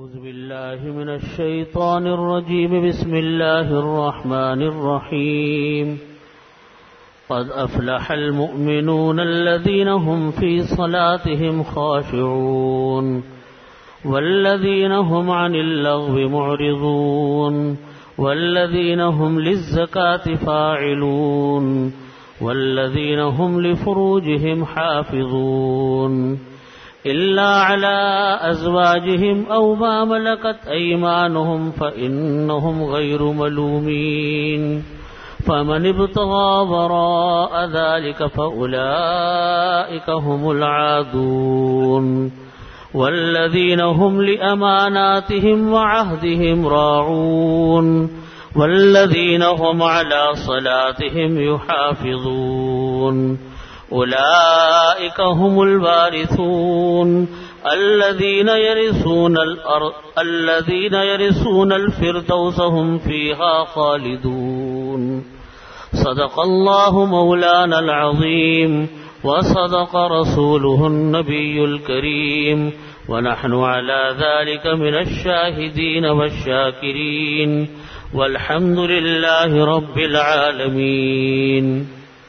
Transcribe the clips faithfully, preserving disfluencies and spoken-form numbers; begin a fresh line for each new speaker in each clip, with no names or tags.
أعوذ بالله من الشيطان الرجيم. بسم الله الرحمن الرحيم. قد أفلح المؤمنون الذين هم في صلاتهم خاشعون والذين هم عن اللغو معرضون والذين هم للزكاة فاعلون والذين هم لفروجهم حافظون إلا على أزواجهم أو ما ملكت أيمانهم فإنهم غير ملومين فمن ابتغى وراء ذلك فأولئك هم العادون والذين هم لأماناتهم وعهدهم راعون والذين هم على صلاتهم يحافظون أولئك هم الوارثون الذين يرثون الأرض الذين يرثون الفردوس هم فيها خالدون. صدق الله مولانا العظيم وصدق رسوله النبي الكريم ونحن على ذلك من الشاهدين والشاكرين والحمد لله رب العالمين.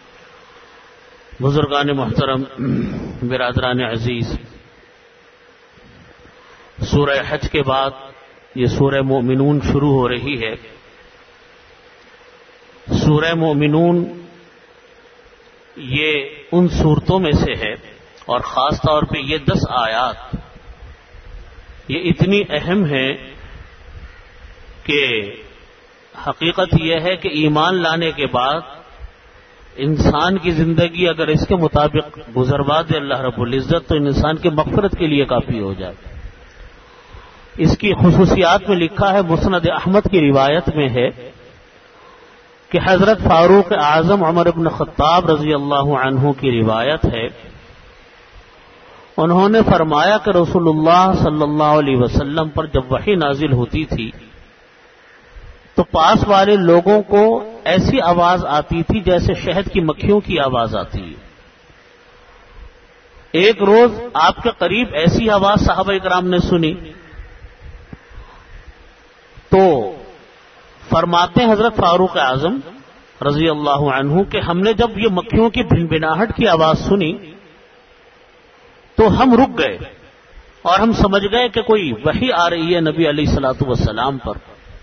بزرگان محترم، برادران عزیز، سورہ حج کے بعد یہ سورہ مومنون شروع ہو رہی ہے. سورہ مومنون یہ ان صورتوں میں سے ہے اور خاص طور پہ یہ دس آیات یہ اتنی اہم ہیں کہ حقیقت یہ ہے کہ ایمان لانے کے بعد انسان کی زندگی اگر اس کے مطابق گزروا دے اللہ رب العزت تو انسان کی مغفرت کے لیے کافی ہو جائے. اس کی خصوصیات میں لکھا ہے، مسند احمد کی روایت میں ہے کہ حضرت فاروق اعظم عمر بن خطاب رضی اللہ عنہ کی روایت ہے، انہوں نے فرمایا کہ رسول اللہ صلی اللہ علیہ وسلم پر جب وحی نازل ہوتی تھی تو پاس والے لوگوں کو ایسی آواز آتی تھی جیسے شہد کی مکھیوں کی آواز آتی ہے. ایک روز آپ کے قریب ایسی آواز صحابہ کرام نے سنی تو فرماتے ہیں حضرت فاروق اعظم رضی اللہ عنہ کہ ہم نے جب یہ مکھیوں کی بھنبھناہٹ کی آواز سنی تو ہم رک گئے اور ہم سمجھ گئے کہ کوئی وحی آ رہی ہے نبی علیہ الصلوۃ والسلام پر.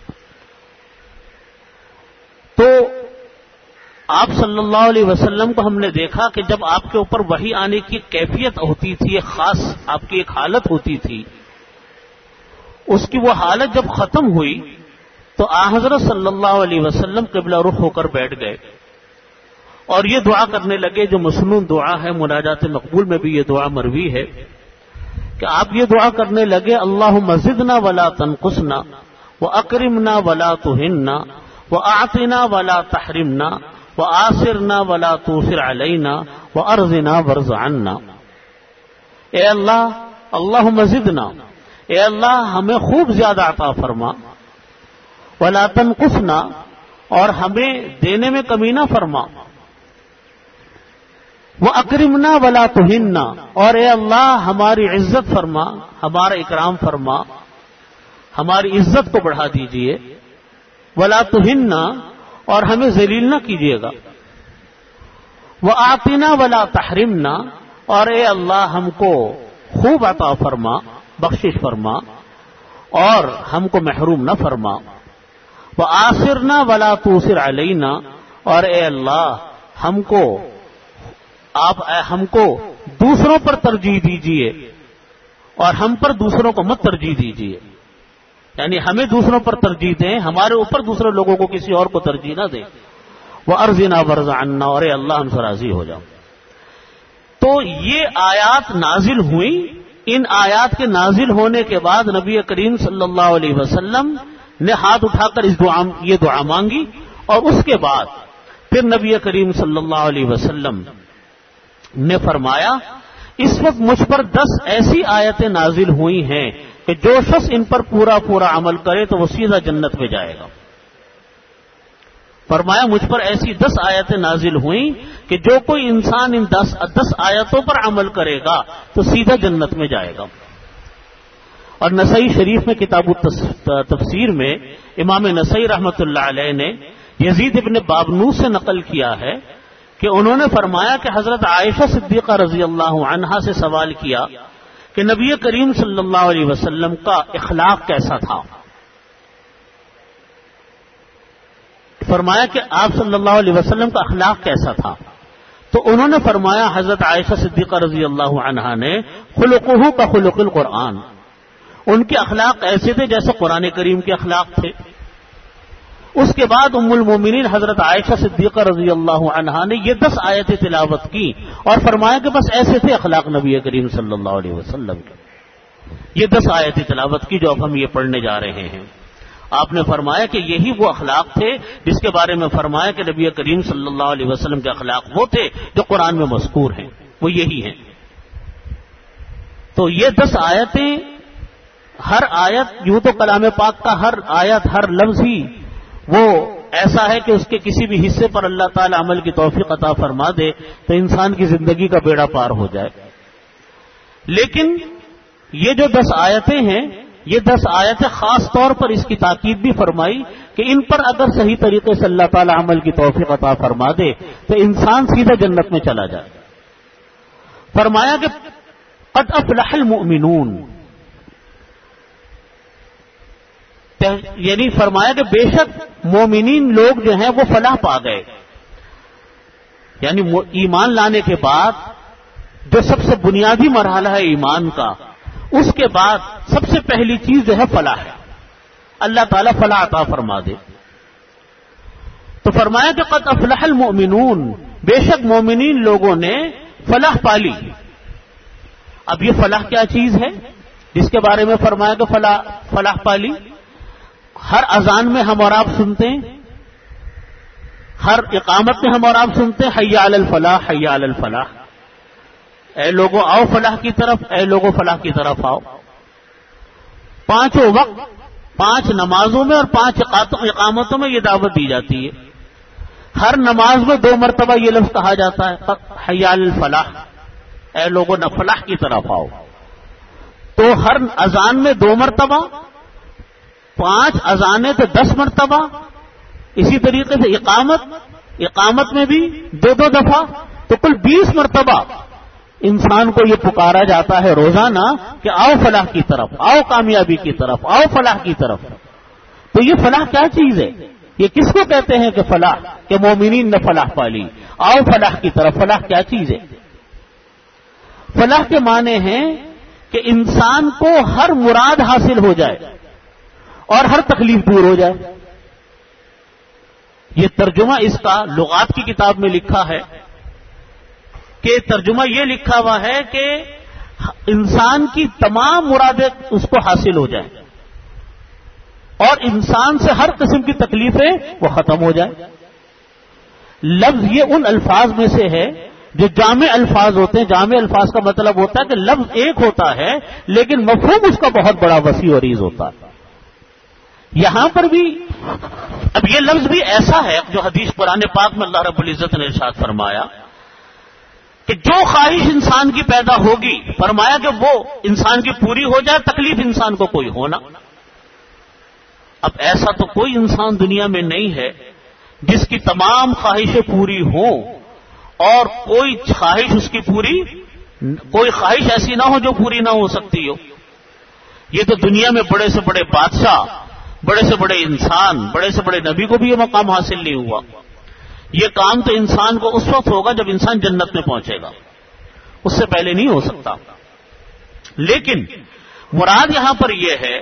تو آپ صلی اللہ علیہ وسلم کو ہم نے دیکھا کہ جب آپ کے اوپر وحی آنے کی کیفیت ہوتی تھی، ایک خاص آپ کی ایک حالت ہوتی تھی، اس کی وہ حالت جب ختم ہوئی تو آ حضرت صلی اللہ علیہ وسلم قبلہ رخ ہو کر بیٹھ گئے اور یہ دعا کرنے لگے جو مسنون دعا ہے، مناجات مقبول میں بھی یہ دعا مروی ہے کہ آپ یہ دعا کرنے لگے، اللہم زدنا ولا تنقصنا واکرمنا ولا تہنا وَأَعْطِنَا وَلَا تَحْرِمْنَا وَآثِرْنَا وَلَا تُؤْثِرْ عَلَيْنَا وَأَرْضِنَا وَارْضَ عَنَّا. اے اللہ، اللہم زدنا، اے اللہ ہمیں خوب زیادہ عطا فرما، وَلَا تَنْقُصْنَا اور ہمیں دینے میں کمی نہ فرما، وَأَكْرِمْنَا وَلَا تُهِنَّا اور اے اللہ ہماری عزت فرما، ہمارا اکرام فرما، ہماری عزت کو بڑھا دیجئے، ولا تہنا اور ہمیں ذلیل نہ کیجیے گا، وآتنا ولا تحرمنا اور اے اللہ ہم کو خوب عطا فرما، بخشش فرما اور ہم کو محروم نہ فرما، وآثرنا ولا تؤثر علینا اور اے اللہ ہم کو آپ ہم کو دوسروں پر ترجیح دیجیے اور ہم پر دوسروں کو مت ترجیح دیجیے، یعنی ہمیں دوسروں پر ترجیح دیں، ہمارے اوپر دوسرے لوگوں کو کسی اور کو ترجیح نہ دیں. وَأَرْضِنَا وَارْضَ عَنَّا اور اے اللہ ہم سے راضی ہو جاؤ. تو یہ آیات نازل ہوئیں. ان آیات کے نازل ہونے کے بعد نبی کریم صلی اللہ علیہ وسلم نے ہاتھ اٹھا کر اس دعا یہ دعا مانگی اور اس کے بعد پھر نبی کریم صلی اللہ علیہ وسلم نے فرمایا اس وقت مجھ پر دس ایسی آیتیں نازل ہوئی ہیں کہ جو شخص ان پر پورا پورا عمل کرے تو وہ سیدھا جنت میں جائے گا. فرمایا مجھ پر ایسی دس آیتیں نازل ہوئیں کہ جو کوئی انسان ان دس دس آیتوں پر عمل کرے گا تو سیدھا جنت میں جائے گا. اور نسائی شریف میں کتاب التفسیر میں امام نسائی رحمۃ اللہ علیہ نے یزید ابن بابنوس سے نقل کیا ہے کہ انہوں نے فرمایا کہ حضرت عائشہ صدیقہ رضی اللہ عنہا سے سوال کیا کہ نبی کریم صلی اللہ علیہ وسلم کا اخلاق کیسا تھا. فرمایا کہ آپ صلی اللہ علیہ وسلم کا اخلاق کیسا تھا. تو انہوں نے فرمایا حضرت عائشہ صدیقہ رضی اللہ عنہا نے خلقہ کا خلق القرآن، ان کے اخلاق ایسے تھے جیسے قرآن کریم کے اخلاق تھے. اس کے بعد ام المومنین حضرت عائشہ صدیقہ رضی اللہ عنہا نے یہ دس آیتیں تلاوت کی اور فرمایا کہ بس ایسے تھے اخلاق نبی کریم صلی اللہ علیہ وسلم کے. یہ دس آیتیں تلاوت کی جو اب ہم یہ پڑھنے جا رہے ہیں. آپ نے فرمایا کہ یہی وہ اخلاق تھے جس کے بارے میں فرمایا کہ نبی کریم صلی اللہ علیہ وسلم کے اخلاق وہ تھے جو قرآن میں مذکور ہیں، وہ یہی ہیں. تو یہ دس آیتیں، ہر آیت یوں تو کلام پاک کا ہر آیت ہر لفظ ہی وہ ایسا ہے کہ اس کے کسی بھی حصے پر اللہ تعالی عمل کی توفیق عطا فرما دے تو انسان کی زندگی کا بیڑا پار ہو جائے. لیکن یہ جو دس آیتیں ہیں، یہ دس آیتیں خاص طور پر اس کی تاکید بھی فرمائی کہ ان پر اگر صحیح طریقے سے اللہ تعالی عمل کی توفیق عطا فرما دے تو انسان سیدھا جنت میں چلا جائے. فرمایا کہ قد افلح المؤمنون، یعنی فرمایا کہ بے شک مومنین لوگ جو ہیں وہ فلاح پا گئے. یعنی ایمان لانے کے بعد جو سب سے بنیادی مرحلہ ہے ایمان کا، اس کے بعد سب سے پہلی چیز جو ہے فلاح ہے. اللہ تعالیٰ فلاح عطا فرما دے. تو فرمایا کہ قد افلح المؤمنون، بے شک مومنین لوگوں نے فلاح پالی. اب یہ فلاح کیا چیز ہے جس کے بارے میں فرمایا کہ فلاح فلاح پالی؟ ہر اذان میں ہم اور آپ سنتے ہیں، ہر اقامت میں ہم اور آپ سنتے ہیں حی علی الفلاح حی علی الفلاح، اے لوگوں آؤ فلاح کی طرف، اے لوگوں فلاح کی طرف آؤ. پانچوں وقت پانچ نمازوں میں اور پانچ اقامتوں میں یہ دعوت دی جاتی ہے. ہر نماز میں دو مرتبہ یہ لفظ کہا جاتا ہے حی علی الفلاح، اے لوگوں نہ فلاح کی طرف آؤ. تو ہر اذان میں دو مرتبہ، پانچ اذانیں تو دس مرتبہ. اسی طریقے سے اقامت اقامت میں بھی دو دو دفعہ، تو کل بیس مرتبہ انسان کو یہ پکارا جاتا ہے روزانہ کہ آؤ فلاح کی طرف، آؤ کامیابی کی طرف، آؤ فلاح کی طرف. تو یہ فلاح کیا چیز ہے؟ یہ کس کو کہتے ہیں کہ فلاح؟ کہ مومنین نے فلاح پالی، آؤ فلاح کی طرف. فلاح کیا چیز ہے؟ فلاح کے معنی ہیں کہ انسان کو ہر مراد حاصل ہو جائے اور ہر تکلیف دور ہو جائے. یہ ترجمہ اس کا لغات کی کتاب میں لکھا ہے کہ ترجمہ یہ لکھا ہوا ہے کہ انسان کی تمام مرادیں اس کو حاصل ہو جائیں اور انسان سے ہر قسم کی تکلیفیں وہ ختم ہو جائیں. لفظ یہ ان الفاظ میں سے ہے جو جامع الفاظ ہوتے ہیں. جامع الفاظ کا مطلب ہوتا ہے کہ لفظ ایک ہوتا ہے لیکن مفہوم اس کا بہت بڑا وسیع و عریض ہوتا ہے. یہاں پر بھی اب یہ لفظ بھی ایسا ہے جو حدیث قرآن پاک میں اللہ رب العزت نے ارشاد فرمایا کہ جو خواہش انسان کی پیدا ہوگی، فرمایا کہ وہ انسان کی پوری ہو جائے، تکلیف انسان کو کوئی ہونا. اب ایسا تو کوئی انسان دنیا میں نہیں ہے جس کی تمام خواہشیں پوری ہوں اور کوئی خواہش اس کی پوری کوئی خواہش ایسی نہ ہو جو پوری نہ ہو سکتی ہو. یہ تو دنیا میں بڑے سے بڑے بادشاہ، بڑے سے بڑے انسان، بڑے سے بڑے نبی کو بھی یہ مقام حاصل نہیں ہوا. یہ کام تو انسان کو اس وقت ہوگا جب انسان جنت میں پہنچے گا، اس سے پہلے نہیں ہو سکتا. لیکن مراد یہاں پر یہ ہے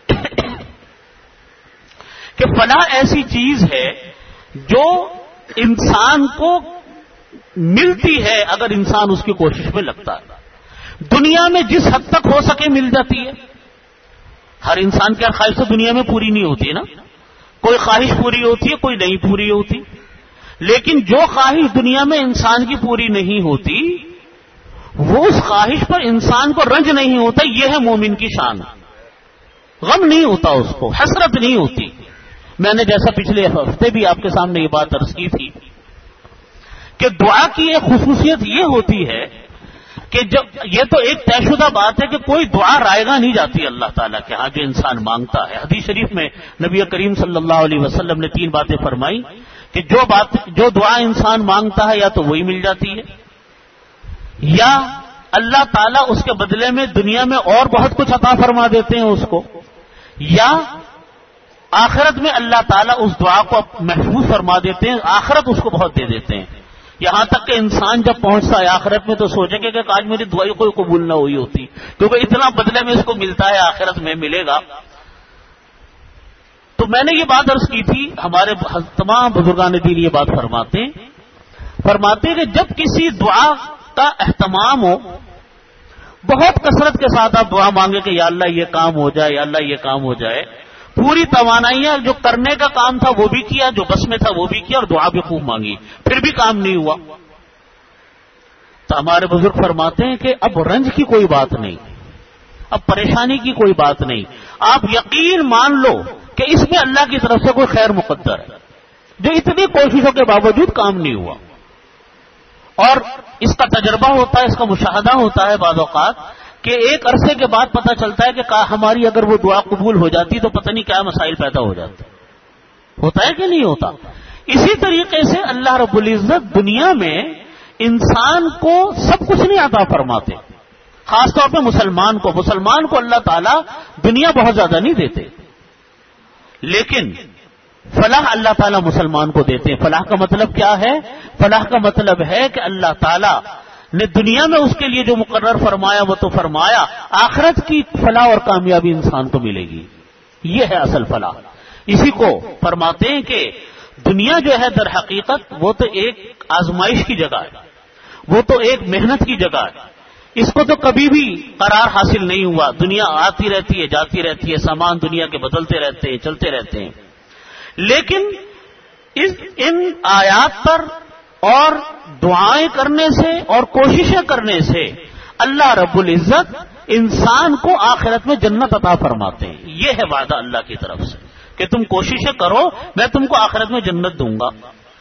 کہ فلاح ایسی چیز ہے جو انسان کو ملتی ہے اگر انسان اس کی کوشش میں لگتا ہے. دنیا میں جس حد تک ہو سکے مل جاتی ہے. ہر انسان کی خواہش تو دنیا میں پوری نہیں ہوتی نا. کوئی خواہش پوری ہوتی ہے، کوئی نہیں پوری ہوتی. لیکن جو خواہش دنیا میں انسان کی پوری نہیں ہوتی، وہ اس خواہش پر انسان کو رنج نہیں ہوتا. یہ ہے مومن کی شان. غم نہیں ہوتا، اس کو حسرت نہیں ہوتی. میں نے جیسا پچھلے ہفتے بھی آپ کے سامنے یہ بات عرض کی تھی کہ دعا کی ایک خصوصیت یہ ہوتی ہے کہ جب یہ تو ایک طے شدہ بات ہے کہ کوئی دعا رائگاں نہیں جاتی اللہ تعالیٰ کے ہاں جو انسان مانگتا ہے. حدیث شریف میں نبی کریم صلی اللہ علیہ وسلم نے تین باتیں فرمائی کہ جو بات جو دعا انسان مانگتا ہے یا تو وہی مل جاتی ہے، یا اللہ تعالیٰ اس کے بدلے میں دنیا میں اور بہت کچھ عطا فرما دیتے ہیں اس کو، یا آخرت میں اللہ تعالیٰ اس دعا کو محفوظ فرما دیتے ہیں، آخرت اس کو بہت دے دیتے ہیں. یہاں تک کہ انسان جب پہنچتا ہے آخرت میں تو سوچے گا کہ آج میری دعائی کوئی قبول نہ ہوئی ہوتی، کیونکہ اتنا بدلے میں اس کو ملتا ہے آخرت میں ملے گا. تو میں نے یہ بات عرض کی تھی، ہمارے تمام بزرگان دین یہ بات فرماتے ہیں فرماتے ہیں کہ جب کسی دعا کا اہتمام ہو، بہت کثرت کے ساتھ آپ دعا مانگے کہ یا اللہ یہ کام ہو جائے، یا اللہ یہ کام ہو جائے، پوری توانائیاں جو کرنے کا کام تھا وہ بھی کیا، جو بس میں تھا وہ بھی کیا، اور دعا بھی خوب مانگی، پھر بھی کام نہیں ہوا، تو ہمارے بزرگ فرماتے ہیں کہ اب رنج کی کوئی بات نہیں، اب پریشانی کی کوئی بات نہیں، آپ یقین مان لو کہ اس میں اللہ کی طرف سے کوئی خیر مقدر ہے جو اتنی کوششوں کے باوجود کام نہیں ہوا. اور اس کا تجربہ ہوتا ہے، اس کا مشاہدہ ہوتا ہے بعض اوقات کہ ایک عرصے کے بعد پتہ چلتا ہے کہ ہماری اگر وہ دعا قبول ہو جاتی تو پتہ نہیں کیا مسائل پیدا ہو جاتے. ہوتا ہے کہ نہیں ہوتا؟ اسی طریقے سے اللہ رب العزت دنیا میں انسان کو سب کچھ نہیں عطا فرماتے، خاص طور پہ مسلمان کو مسلمان کو اللہ تعالیٰ دنیا بہت زیادہ نہیں دیتے، لیکن فلاح اللہ تعالیٰ مسلمان کو دیتے ہیں. فلاح کا مطلب کیا ہے؟ فلاح کا مطلب ہے کہ اللہ تعالیٰ نے دنیا میں اس کے لیے جو مقرر فرمایا وہ تو فرمایا، آخرت کی فلاح اور کامیابی انسان کو ملے گی. یہ ہے اصل فلاح. اسی کو فرماتے ہیں کہ دنیا جو ہے در حقیقت وہ تو ایک آزمائش کی جگہ ہے، وہ تو ایک محنت کی جگہ ہے، اس کو تو کبھی بھی قرار حاصل نہیں ہوا. دنیا آتی رہتی ہے، جاتی رہتی ہے، سامان دنیا کے بدلتے رہتے ہیں، چلتے رہتے ہیں. لیکن اس ان آیات پر اور دعائیں کرنے سے اور کوششیں کرنے سے اللہ رب العزت انسان کو آخرت میں جنت عطا فرماتے ہیں. یہ ہے وعدہ اللہ کی طرف سے کہ تم کوششیں کرو، میں تم کو آخرت میں جنت دوں گا.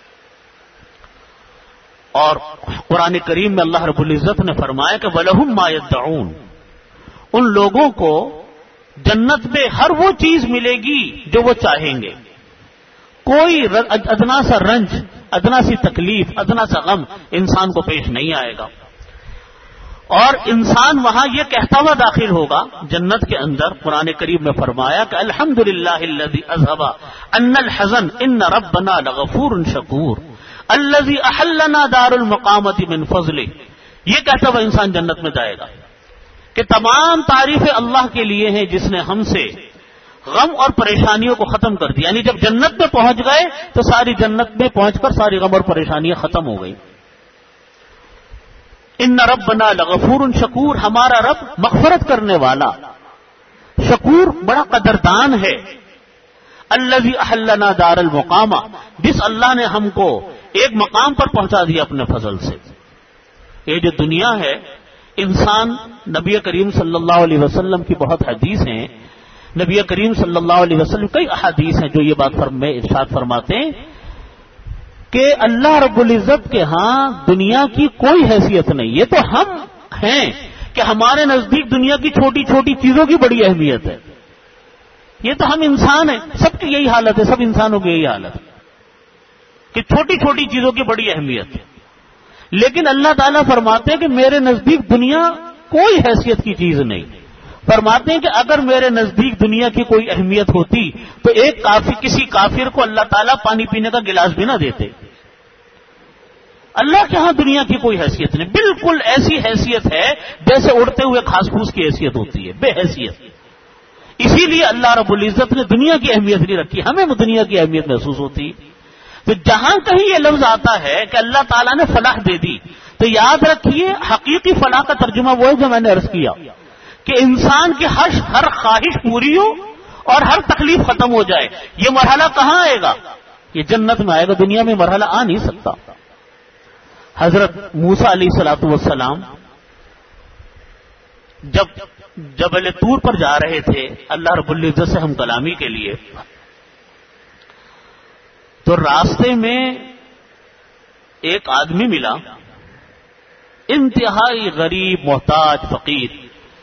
اور قرآن کریم میں اللہ رب العزت نے فرمایا کہ وَلَهُمْ مَا يَدَّعُونَ، ان لوگوں کو جنت میں ہر وہ چیز ملے گی جو وہ چاہیں گے. کوئی ادنا سا رنج، ادنا سی تکلیف، ادنا سا غم انسان کو پیش نہیں آئے گا. اور انسان وہاں یہ کہتا ہوا داخل ہوگا جنت کے اندر. قرآن کریم میں فرمایا کہ الحمدللہ الذی اذھب عنا الحزن ان ربنا لغفور شکور الذی احلنا دار المقامۃ من فضلہ. یہ کہتا ہوا انسان جنت میں جائے گا کہ تمام تعریفیں اللہ کے لیے ہیں جس نے ہم سے غم اور پریشانیوں کو ختم کر دیا. یعنی جب جنت میں پہنچ گئے تو ساری جنت میں پہنچ کر ساری غم اور پریشانیاں ختم ہو گئی. ان ربنا لغفور شکور، ہمارا رب مغفرت کرنے والا، شکور بڑا قدردان ہے. الذی احلنا دار المقامہ، جس اللہ نے ہم کو ایک مقام پر پہنچا دیا اپنے فضل سے. یہ جو دنیا ہے، انسان، نبی کریم صلی اللہ علیہ وسلم کی بہت حدیث ہیں، نبی کریم صلی اللہ علیہ وسلم کئی احادیث ہیں جو یہ بات فرم ارشاد فرماتے ہیں کہ اللہ رب العزت کے ہاں دنیا کی کوئی حیثیت نہیں. یہ تو ہم ہیں کہ ہمارے نزدیک دنیا کی چھوٹی چھوٹی چیزوں کی بڑی اہمیت ہے. یہ تو ہم انسان ہیں، سب کی یہی حالت ہے، سب انسانوں کی یہی حالت ہے کہ چھوٹی چھوٹی چیزوں کی بڑی اہمیت ہے. لیکن اللہ تعالیٰ فرماتے ہیں کہ میرے نزدیک دنیا کوئی حیثیت کی چیز نہیں. فرماتے ہیں کہ اگر میرے نزدیک دنیا کی کوئی اہمیت ہوتی تو ایک کافر کسی کافر کو اللہ تعالیٰ پانی پینے کا گلاس بھی نہ دیتے. اللہ کے ہاں دنیا کی کوئی حیثیت نہیں، بالکل ایسی حیثیت ہے جیسے اڑتے ہوئے گھاس پھوس کی حیثیت ہوتی ہے، بے حیثیت. اسی لیے اللہ رب العزت نے دنیا کی اہمیت نہیں رکھی، ہمیں وہ دنیا کی اہمیت محسوس ہوتی. تو جہاں کہیں یہ لفظ آتا ہے کہ اللہ تعالیٰ نے فلاح دے دی تو یاد رکھیے حقیقی فلاح کا ترجمہ وہ ہے جو میں نے عرض کیا کہ انسان کی ہر ہر خواہش پوری ہو اور ہر تکلیف ختم ہو جائے. یہ مرحلہ کہاں آئے گا؟ یہ جنت میں آئے گا، دنیا میں مرحلہ آ نہیں سکتا. حضرت موسیٰ علیہ الصلوۃ والسلام جب جبل طور پر جا رہے تھے اللہ رب العزت سے ہم کلامی کے لیے، تو راستے میں ایک آدمی ملا، انتہائی غریب، محتاج، فقیر.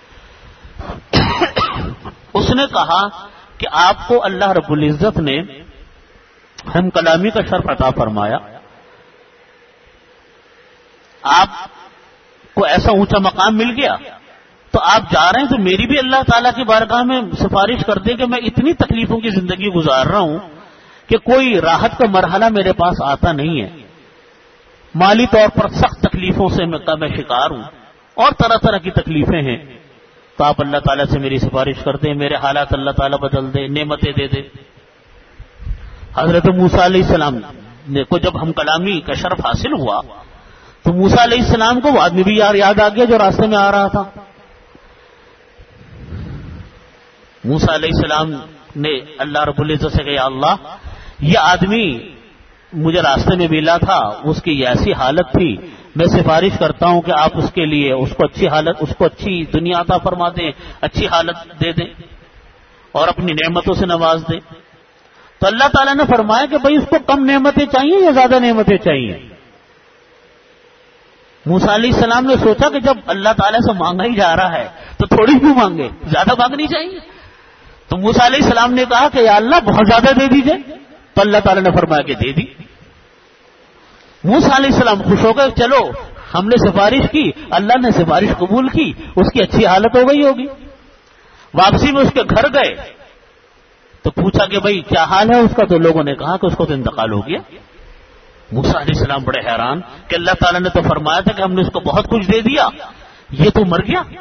اس نے کہا کہ آپ کو اللہ رب العزت نے ہم کلامی کا شرف عطا فرمایا، آپ کو ایسا اونچا مقام مل گیا، تو آپ جا رہے ہیں تو میری بھی اللہ تعالیٰ کی بارگاہ میں سفارش کر دیں کہ میں اتنی تکلیفوں کی زندگی گزار رہا ہوں کہ کوئی راحت کا مرحلہ میرے پاس آتا نہیں ہے، مالی طور پر سخت تکلیفوں سے میں میں شکار ہوں اور طرح طرح کی تکلیفیں ہیں، تو آپ اللہ تعالیٰ سے میری سفارش کر دیں، میرے حالات اللہ تعالیٰ بدل دے، نعمتیں دے دے. حضرت موسیٰ علیہ السلام کو جب ہم کلامی کا شرف حاصل ہوا تو موسیٰ علیہ السلام کو وہ آدمی بھی یار یاد آ گیا جو راستے میں آ رہا تھا. موسیٰ علیہ السلام نے اللہ رب العزت سے کہا یا اللہ، یہ آدمی مجھے راستے میں ملا تھا، اس کی ایسی حالت تھی، میں سفارش کرتا ہوں کہ آپ اس کے لیے اس کو اچھی حالت، اس کو اچھی دنیا عطا فرما دیں، اچھی حالت دے دیں اور اپنی نعمتوں سے نواز دیں. تو اللہ تعالیٰ نے فرمایا کہ بھائی اس کو کم نعمتیں چاہیے یا زیادہ نعمتیں چاہیے؟ موسیٰ علیہ السلام نے سوچا کہ جب اللہ تعالیٰ سے مانگا ہی جا رہا ہے تو تھوڑی کیوں مانگے، زیادہ مانگنی چاہیے. تو موسیٰ علیہ السلام نے کہا کہ یا اللہ بہت زیادہ دے دیجئے، تو اللہ تعالیٰ نے فرمایا کہ دے دی. موسیٰ علیہ السلام خوش ہو گئے، چلو ہم نے سفارش کی، اللہ نے سفارش قبول کی، اس کی اچھی حالت ہو گئی ہوگی. واپسی میں اس کے گھر گئے تو پوچھا کہ بھائی کیا حال ہے اس کا، تو لوگوں نے کہا کہ اس کو تو انتقال ہو گیا. موسیٰ علیہ السلام بڑے حیران کہ اللہ تعالیٰ نے تو فرمایا تھا کہ ہم نے اس کو بہت کچھ دے دیا، یہ تو مر گیا.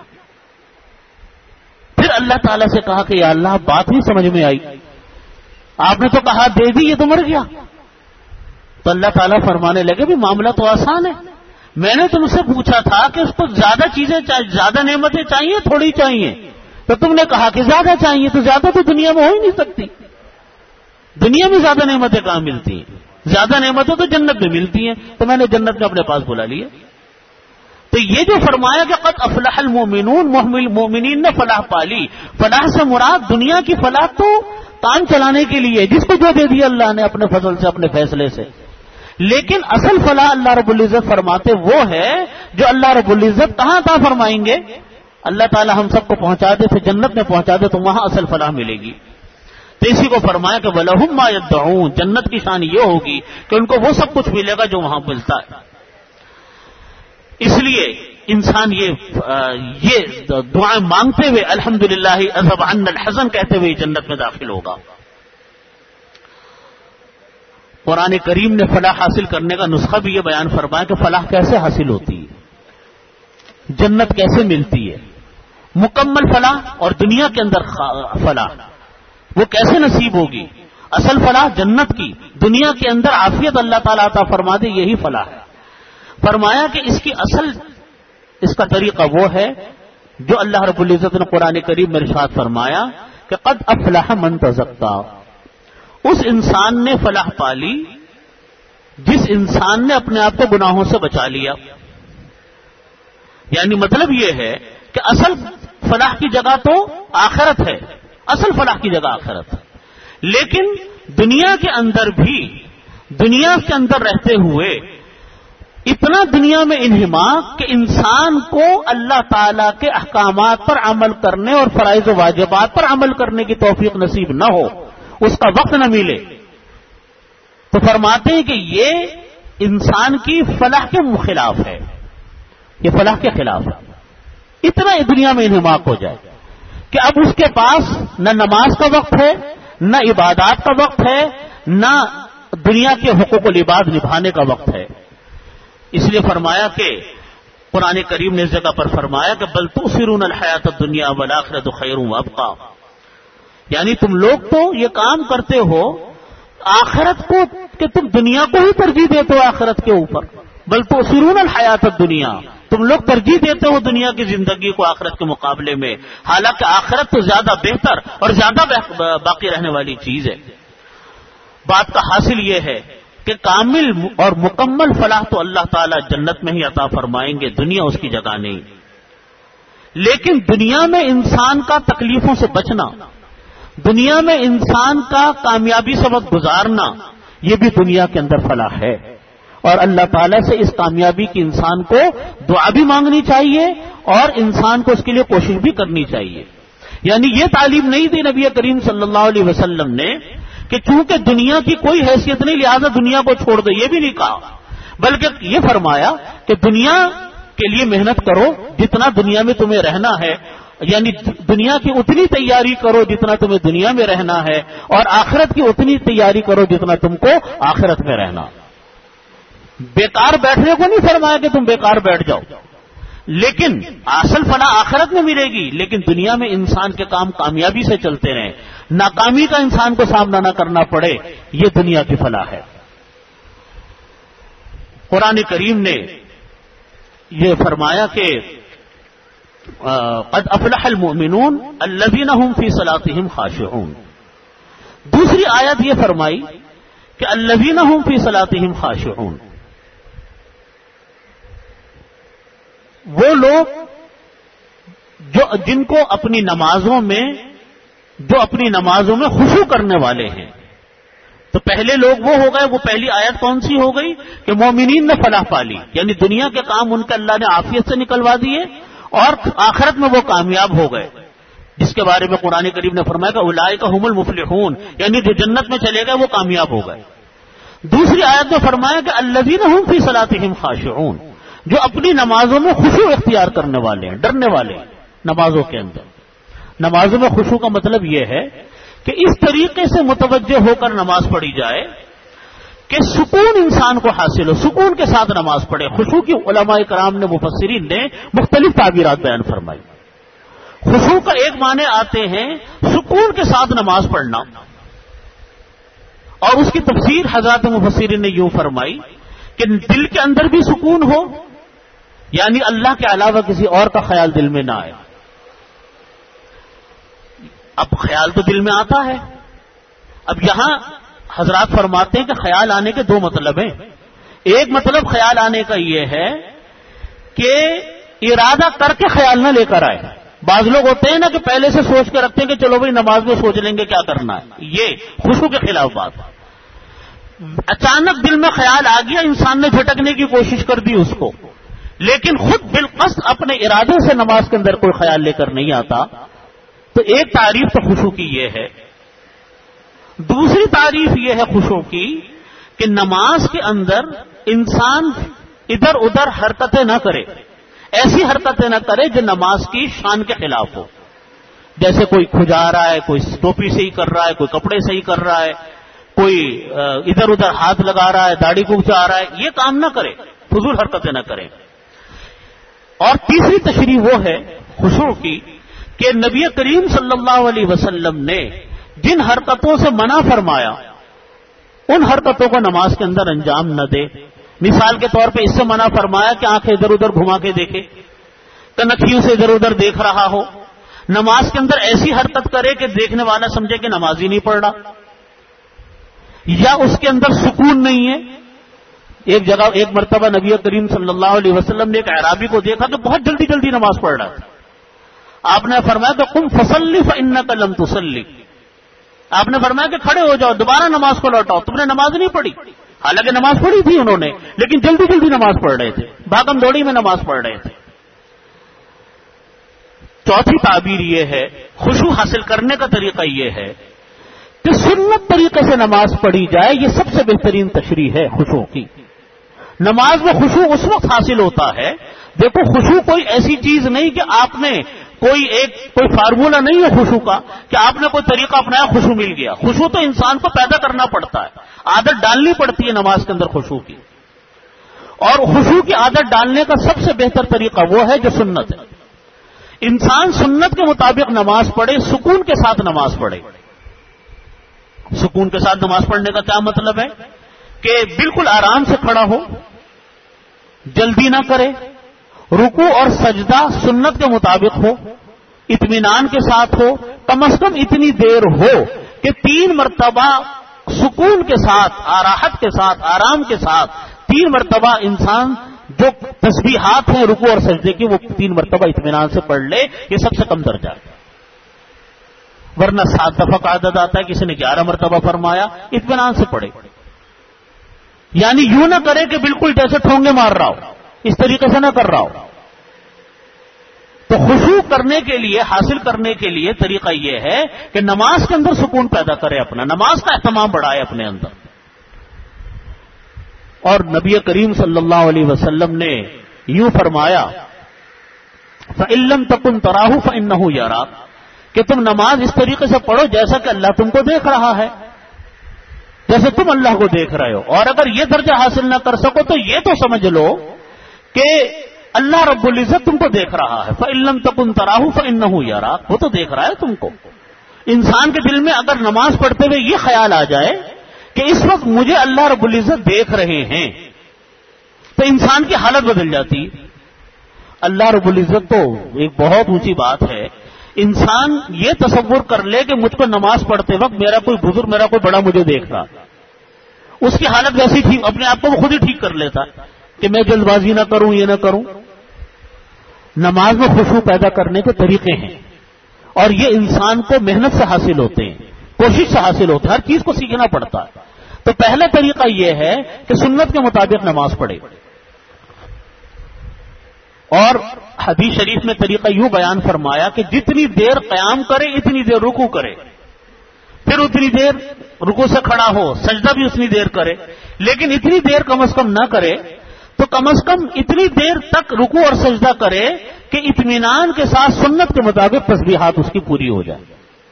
پھر اللہ تعالیٰ سے کہا کہ یا اللہ بات نہیں سمجھ میں آئی، آپ نے تو کہا دے دی، یہ تو مر گیا. تو اللہ تعالیٰ فرمانے لگے بھی معاملہ تو آسان ہے، میں نے تم سے پوچھا تھا کہ اس کو زیادہ چیزیں چاہیے، زیادہ نعمتیں چاہیے تھوڑی چاہیے، تو تم نے کہا کہ زیادہ چاہیے، تو زیادہ تو دنیا میں ہو ہی نہیں سکتی. دنیا میں زیادہ نعمتیں کہاں ملتی ہیں؟ زیادہ نعمتیں تو جنت میں ملتی ہیں، تو میں نے جنت میں اپنے پاس بلا لیا. تو یہ جو فرمایا کہ قد افلح المؤمنون، مومنین نے فلاح پالی، فلاح سے مراد دنیا کی فلاح تو کام چلانے کے لیے جس کو جو دے دیا اللہ نے اپنے فضل سے، اپنے فیصلے سے. لیکن اصل فلاح اللہ رب العزت فرماتے وہ ہے جو اللہ رب العزت کہاں عطا فرمائیں گے. اللہ تعالی ہم سب کو پہنچا دے، پھر جنت میں پہنچا دے تو وہاں اصل فلاح ملے گی. تو اسی کو فرمایا کہ وَلَهُمْ مَا يَدَّعُونَ، جنت کی شان یہ ہوگی کہ ان کو وہ سب کچھ ملے گا جو وہاں ملتا ہے. اس لیے انسان یہ یہ دعائیں مانگتے ہوئے الحمدللہ اذهب عنا الحزن کہتے ہوئے جنت میں داخل ہوگا. قرآن کریم نے فلاح حاصل کرنے کا نسخہ بھی یہ بیان فرمایا کہ فلاح کیسے حاصل ہوتی ہے، جنت کیسے ملتی ہے، مکمل فلاح اور دنیا کے اندر فلاح وہ کیسے نصیب ہوگی. اصل فلاح جنت کی، دنیا کے اندر عافیت اللہ تعالیٰ عطا فرما دے، یہی فلاح ہے. فرمایا کہ اس کی اصل، اس کا طریقہ وہ ہے جو اللہ رب العزت نے قرآن کریم میں ارشاد فرمایا کہ قد افلح من تزکا، اس انسان نے فلاح پالی جس انسان نے اپنے آپ کو گناہوں سے بچا لیا. یعنی مطلب یہ ہے کہ اصل فلاح کی جگہ تو آخرت ہے، اصل فلاح کی جگہ آخرت ہے. لیکن دنیا کے اندر بھی، دنیا کے اندر رہتے ہوئے اتنا دنیا میں انہماک کہ انسان کو اللہ تعالی کے احکامات پر عمل کرنے اور فرائض و واجبات پر عمل کرنے کی توفیق نصیب نہ ہو، اس کا وقت نہ ملے، تو فرماتے ہیں کہ یہ انسان کی فلاح کے خلاف ہے، یہ فلاح کے خلاف ہے. اتنا دنیا میں انہماک ہو جائے کہ اب اس کے پاس نہ نماز کا وقت ہے، نہ عبادات کا وقت ہے، نہ دنیا کے حقوق العباد نبھانے کا وقت ہے. اس لیے فرمایا کہ قرآن کریم نے اس جگہ پر فرمایا کہ بل تؤثرون الحیات الدنیا والآخرۃ خیر وابقیٰ، یعنی تم لوگ تو یہ کام کرتے ہو آخرت کو کہ تم دنیا کو ہی ترجیح دیتے ہو آخرت کے اوپر. بل تؤثرون الحیات الدنیا، تم لوگ ترجیح دیتے ہو دنیا کی زندگی کو آخرت کے مقابلے میں، حالانکہ آخرت تو زیادہ بہتر اور زیادہ باقی رہنے والی چیز ہے. بات کا حاصل یہ ہے کہ کامل اور مکمل فلاح تو اللہ تعالیٰ جنت میں ہی عطا فرمائیں گے، دنیا اس کی جگہ نہیں. لیکن دنیا میں انسان کا تکلیفوں سے بچنا، دنیا میں انسان کا کامیابی سے وقت گزارنا، یہ بھی دنیا کے اندر فلاح ہے. اور اللہ تعالیٰ سے اس کامیابی کی انسان کو دعا بھی مانگنی چاہیے اور انسان کو اس کے لیے کوشش بھی کرنی چاہیے. یعنی یہ تعلیم نہیں دی نبی کریم صلی اللہ علیہ وسلم نے کہ چونکہ دنیا کی کوئی حیثیت نہیں لہذا دنیا کو چھوڑ دو، یہ بھی نہیں کہا، بلکہ یہ فرمایا کہ دنیا کے لیے محنت کرو جتنا دنیا میں تمہیں رہنا ہے، یعنی دنیا کی اتنی تیاری کرو جتنا تمہیں دنیا میں رہنا ہے، اور آخرت کی اتنی تیاری کرو جتنا تم کو آخرت میں رہنا. بیکار بیٹھنے کو نہیں فرمایا کہ تم بیکار بیٹھ جاؤ، لیکن اصل فلاح آخرت میں ملے گی، لیکن دنیا میں انسان کے کام کامیابی سے چلتے رہیں، ناکامی کا انسان کو سامنا نہ کرنا پڑے، یہ دنیا کی فلاح ہے. قرآن کریم نے یہ فرمایا کہ قد افلح المؤمنون الذین هم فی صلاتهم خاشعون. دوسری آیت یہ فرمائی کہ الذین هم فی صلاتهم خاشعون، وہ لوگ جو جن کو اپنی نمازوں میں جو اپنی نمازوں میں خشوع کرنے والے ہیں. تو پہلے لوگ وہ ہو گئے، وہ پہلی آیت کون سی ہو گئی کہ مومنین نے فلاح پالی، یعنی دنیا کے کام ان کے اللہ نے عافیت سے نکلوا دیے اور آخرت میں وہ کامیاب ہو گئے، جس کے بارے میں قرآن کریم نے فرمایا کہ اولئک هم المفلحون، یعنی جو جنت میں چلے گئے وہ کامیاب ہو گئے. دوسری آیت میں فرمایا کہ الذین هم فی صلاتهم خاشعون، جو اپنی نمازوں میں خشوع اختیار کرنے والے ہیں، ڈرنے والے ہیں نمازوں کے اندر. نمازوں میں خشوع کا مطلب یہ ہے کہ اس طریقے سے متوجہ ہو کر نماز پڑھی جائے کہ سکون انسان کو حاصل ہو، سکون کے ساتھ نماز پڑھے. خشوع کی علماء کرام نے، مفسرین نے مختلف تعبیرات بیان فرمائی. خشوع کا ایک معنی آتے ہیں سکون کے ساتھ نماز پڑھنا، اور اس کی تفسیر حضرات مفسرین نے یوں فرمائی کہ دل کے اندر بھی سکون ہو، یعنی اللہ کے علاوہ کسی اور کا خیال دل میں نہ آئے. اب خیال تو دل میں آتا ہے، اب یہاں حضرات فرماتے ہیں کہ خیال آنے کے دو مطلب ہیں. ایک مطلب خیال آنے کا یہ ہے کہ ارادہ کر کے خیال نہ لے کر آئے. بعض لوگ ہوتے ہیں نا کہ پہلے سے سوچ کے رکھتے ہیں کہ چلو بھائی نماز میں سوچ لیں گے کیا کرنا ہے، یہ خشوع کے خلاف بات. اچانک دل میں خیال آ گیا، انسان نے جھٹکنے کی کوشش کر دی اس کو، لیکن خود بالقصد اپنے ارادے سے نماز کے اندر کوئی خیال لے کر نہیں آتا. تو ایک تعریف تو خشوع کی یہ ہے. دوسری تعریف یہ ہے خشوع کی کہ نماز کے اندر انسان ادھر ادھر حرکتیں نہ کرے، ایسی حرکتیں نہ کرے جو نماز کی شان کے خلاف ہو. جیسے کوئی کھجا رہا ہے، کوئی ٹوپی صحیح کر رہا ہے، کوئی کپڑے صحیح کر رہا ہے، کوئی ادھر ادھر ہاتھ لگا رہا ہے، داڑھی کو اچا رہا ہے، یہ کام نہ کرے، فضول حرکتیں نہ کرے. اور تیسری تشریح وہ ہے خشوع کی کہ نبی کریم صلی اللہ علیہ وسلم نے جن حرکتوں سے منع فرمایا ان حرکتوں کو نماز کے اندر انجام نہ دے. مثال کے طور پہ اس سے منع فرمایا کہ آنکھیں ادھر ادھر گھما کے دیکھے، کنکھیوں سے ادھر ادھر دیکھ رہا ہو. نماز کے اندر ایسی حرکت کرے کہ دیکھنے والا سمجھے کہ نماز ہی نہیں پڑھ رہا، یا اس کے اندر سکون نہیں ہے. ایک جگہ ایک مرتبہ نبی کریم صلی اللہ علیہ وسلم نے ایک اعرابی کو دیکھا کہ بہت جلدی جلدی نماز پڑھ رہا تھا. آپ نے فرمایا کہ قم فصلی فانک لم تصلی، آپ نے فرمایا کہ کھڑے ہو جاؤ، دوبارہ نماز کو لوٹاؤ، تم نے نماز نہیں پڑھی. حالانکہ نماز پڑھی تھی انہوں نے، لیکن جلدی جلدی نماز پڑھ رہے تھے، بھاگم دوڑی میں نماز پڑھ رہے تھے. چوتھی تعبیر یہ ہے، خشوع حاصل کرنے کا طریقہ یہ ہے کہ سنت طریقے سے نماز پڑھی جائے. یہ سب سے بہترین تشریح ہے خشوع کی. نماز میں خشوع اس وقت حاصل ہوتا ہے، دیکھو خشوع کوئی ایسی چیز نہیں کہ آپ نے کوئی ایک کوئی فارمولہ نہیں ہے خشوع کا کہ آپ نے کوئی طریقہ اپنایا خشوع مل گیا. خشوع تو انسان کو پیدا کرنا پڑتا ہے، عادت ڈالنی پڑتی ہے نماز کے اندر خشوع کی. اور خشوع کی عادت ڈالنے کا سب سے بہتر طریقہ وہ ہے جو سنت ہے. انسان سنت کے مطابق نماز پڑھے، سکون کے ساتھ نماز پڑھے. سکون کے ساتھ نماز پڑھنے کا کیا مطلب ہے کہ بالکل آرام سے کھڑا ہو، جلدی نہ کرے، رکوع اور سجدہ سنت کے مطابق ہو، اطمینان کے ساتھ ہو، کم از کم اتنی دیر ہو کہ تین مرتبہ سکون کے ساتھ، راحت کے ساتھ، آرام کے ساتھ تین مرتبہ انسان جو تسبیحات ہیں رکوع اور سجدے کی وہ تین مرتبہ اطمینان سے پڑھ لے. یہ سب سے کم درجہ ہے. ورنہ سات دفعہ کا عدد آتا ہے، کسی نے گیارہ مرتبہ فرمایا، اطمینان سے پڑھے. یعنی یوں نہ کرے کہ بالکل جیسے ٹھونگے مار رہا ہو، اس طریقے سے نہ کر رہا ہو. تو خشوع کرنے کے لیے، حاصل کرنے کے لیے طریقہ یہ ہے کہ نماز کے اندر سکون پیدا کرے، اپنا نماز کا اہتمام بڑھائے اپنے اندر. اور نبی کریم صلی اللہ علیہ وسلم نے یوں فرمایا فَإِن لَّمْ تَكُن تَرَاهُ فَإِنَّهُ يَرَاكَ، کہ تم نماز اس طریقے سے پڑھو جیسا کہ اللہ تم کو دیکھ رہا ہے، جیسے تم اللہ کو دیکھ رہے ہو. اور اگر یہ درجہ حاصل نہ کر سکو تو یہ تو سمجھ لو کہ اللہ رب العزت تم کو دیکھ رہا ہے. فَإِن لَّمْ تَكُن تَرَاهُ فَإِنَّهُ يَرَاكَ، وہ تو دیکھ رہا ہے تم کو. انسان کے دل میں اگر نماز پڑھتے ہوئے یہ خیال آ جائے کہ اس وقت مجھے اللہ رب العزت دیکھ رہے ہیں تو انسان کی حالت بدل جاتی. اللہ رب العزت تو ایک بہت اونچی بات ہے. انسان یہ تصور کر لے کہ مجھ کو نماز پڑھتے وقت میرا کوئی بزرگ، میرا کوئی بڑا مجھے دیکھ رہا، اس کی حالت ویسی ٹھیک، اپنے آپ کو وہ خود ہی ٹھیک کر لیتا کہ میں جلد بازی نہ کروں، یہ نہ کروں. نماز میں خشوع پیدا کرنے کے طریقے ہیں اور یہ انسان کو محنت سے حاصل ہوتے ہیں، کوشش سے حاصل ہوتے ہیں، ہر چیز کو سیکھنا پڑتا ہے. تو پہلا طریقہ یہ ہے کہ سنت کے مطابق نماز پڑھے. اور حدیث شریف میں طریقہ یوں بیان فرمایا کہ جتنی دیر قیام کرے اتنی دیر رکوع کرے، پھر اتنی دیر رکوع سے کھڑا ہو، سجدہ بھی اتنی دیر کرے، لیکن اتنی دیر کم از کم نہ کرے تو کم از کم اتنی دیر تک رکوع اور سجدہ کرے کہ اطمینان کے ساتھ سنت کے مطابق تسبیحات اس کی پوری ہو جائے.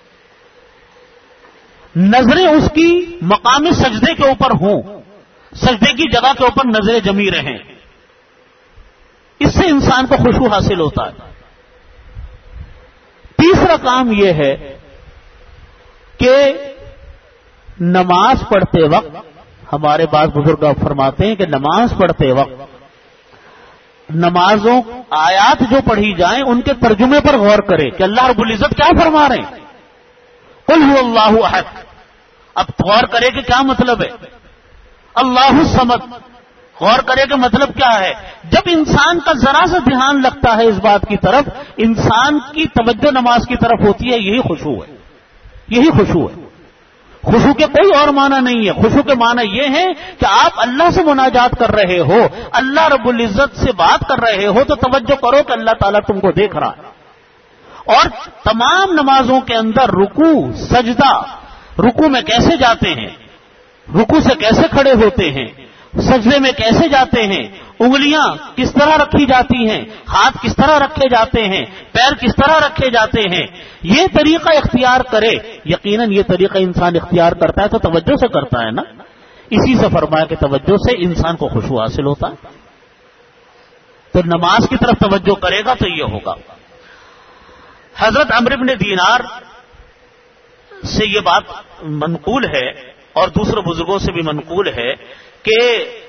نظریں اس کی مقام سجدے کے اوپر ہوں، سجدے کی جگہ کے اوپر نظریں جمی رہیں. اس سے انسان کو خشوع حاصل ہوتا ہے. تیسرا کام یہ ہے کہ نماز پڑھتے وقت ہمارے بعض بزرگ فرماتے ہیں کہ نماز پڑھتے وقت نمازوں آیات جو پڑھی جائیں ان کے ترجمے پر غور کرے کہ اللہ رب العزت کیا فرما رہے ہیں. قل هو اللہ احد، اب غور کرے کہ کیا مطلب ہے. اللہ الصمد، غور کرے کہ مطلب کیا ہے. جب انسان کا ذرا سا دھیان لگتا ہے اس بات کی طرف، انسان کی توجہ نماز کی طرف ہوتی ہے، یہی خشوع ہے، یہی خشوع ہے. خشوع کے کوئی اور معنی نہیں ہے. خشوع کے معنی یہ ہے کہ آپ اللہ سے مناجات کر رہے ہو، اللہ رب العزت سے بات کر رہے ہو تو توجہ کرو کہ اللہ تعالیٰ تم کو دیکھ رہا ہے. اور تمام نمازوں کے اندر رکوع، سجدہ، رکوع میں کیسے جاتے ہیں، رکوع سے کیسے کھڑے ہوتے ہیں، سجدے میں کیسے جاتے ہیں، انگلیاں کس طرح رکھی جاتی ہیں، ہاتھ کس طرح رکھے جاتے ہیں، پیر کس طرح رکھے جاتے ہیں، یہ طریقہ اختیار کرے. یقیناً یہ طریقہ انسان اختیار کرتا ہے تو توجہ سے کرتا ہے نا. اسی سے فرمایا کہ توجہ سے انسان کو خشوع حاصل ہوتا ہے. تو نماز کی طرف توجہ کرے گا تو یہ ہوگا. حضرت عمرو بن دینار سے یہ بات منقول ہے اور دوسرے بزرگوں سے بھی منقول ہے کہ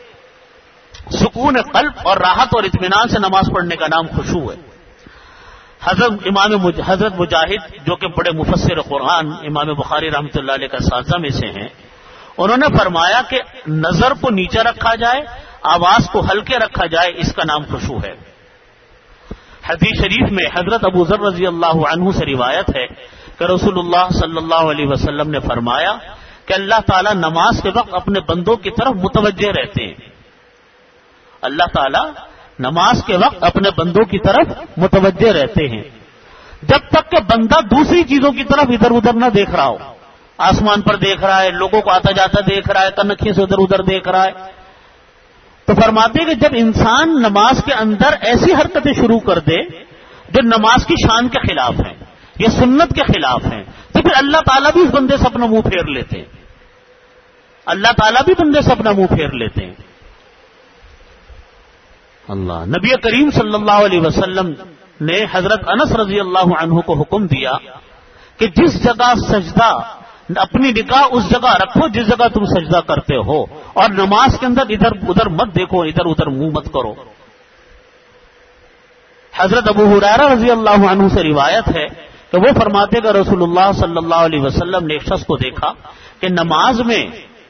سکون قلب اور راحت اور اطمینان سے نماز پڑھنے کا نام خشوع ہے. حضرت امام مج... حضرت مجاہد جو کہ بڑے مفسر قرآن امام بخاری رحمۃ اللہ علیہ کا اساتذہ میں سے ہیں، انہوں نے فرمایا کہ نظر کو نیچے رکھا جائے، آواز کو ہلکے رکھا جائے، اس کا نام خشوع ہے. حدیث شریف میں حضرت ابو ذر رضی اللہ عنہ سے روایت ہے کہ رسول اللہ صلی اللہ علیہ وسلم نے فرمایا کہ اللہ تعالیٰ نماز کے وقت اپنے بندوں کی طرف متوجہ رہتے ہیں. اللہ تعالیٰ نماز کے وقت اپنے بندوں کی طرف متوجہ رہتے ہیں جب تک کہ بندہ دوسری چیزوں کی طرف ادھر ادھر نہ دیکھ رہا ہو. آسمان پر دیکھ رہا ہے، لوگوں کو آتا جاتا دیکھ رہا ہے، کنکھیوں سے ادھر ادھر دیکھ رہا ہے. تو فرماتے ہیں کہ جب انسان نماز کے اندر ایسی حرکتیں شروع کر دے جو نماز کی شان کے خلاف ہیں یا سنت کے خلاف ہیں تو پھر اللہ تعالیٰ بھی اس بندے سے اپنا منہ پھیر لیتے ہیں. اللہ تعالیٰ بھی بندے سے اپنا منہ پھیر لیتے ہیں. اللہ نبی کریم صلی اللہ علیہ وسلم نے حضرت انس رضی اللہ عنہ کو حکم دیا کہ جس جگہ سجدہ، اپنی نگاہ اس جگہ رکھو جس جگہ تم سجدہ کرتے ہو، اور نماز کے اندر ادھر ادھر مت دیکھو، ادھر ادھر منہ مت کرو. حضرت ابو ہریرہ رضی اللہ عنہ سے روایت ہے کہ وہ فرماتے کہ رسول اللہ صلی اللہ علیہ وسلم نے ایک شخص کو دیکھا کہ نماز میں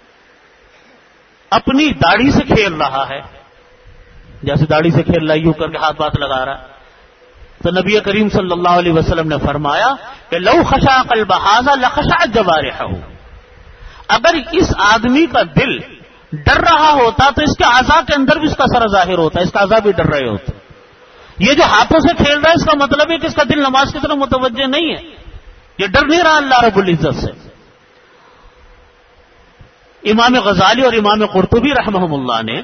اپنی داڑھی سے کھیل رہا ہے، جیسے داڑھی سے کھیل رہا ہے یوں کر کے ہاتھ بات لگا رہا ہے. تو نبی کریم صلی اللہ علیہ وسلم نے فرمایا کہ لو خشع قلب ھذا لخشعت جوارحہ، اگر اس آدمی کا دل ڈر رہا ہوتا تو اس کے اعضاء کے اندر بھی اس کا اثر ظاہر ہوتا ہے، اس کا اعضاء بھی ڈر رہے ہوتے. یہ جو ہاتھوں سے کھیل رہا ہے اس کا مطلب ہے کہ اس کا دل نماز کی طرف متوجہ نہیں ہے، یہ ڈر نہیں رہا اللہ رب العزت سے. امام غزالی اور امام قرطبی رحمہم اللہ نے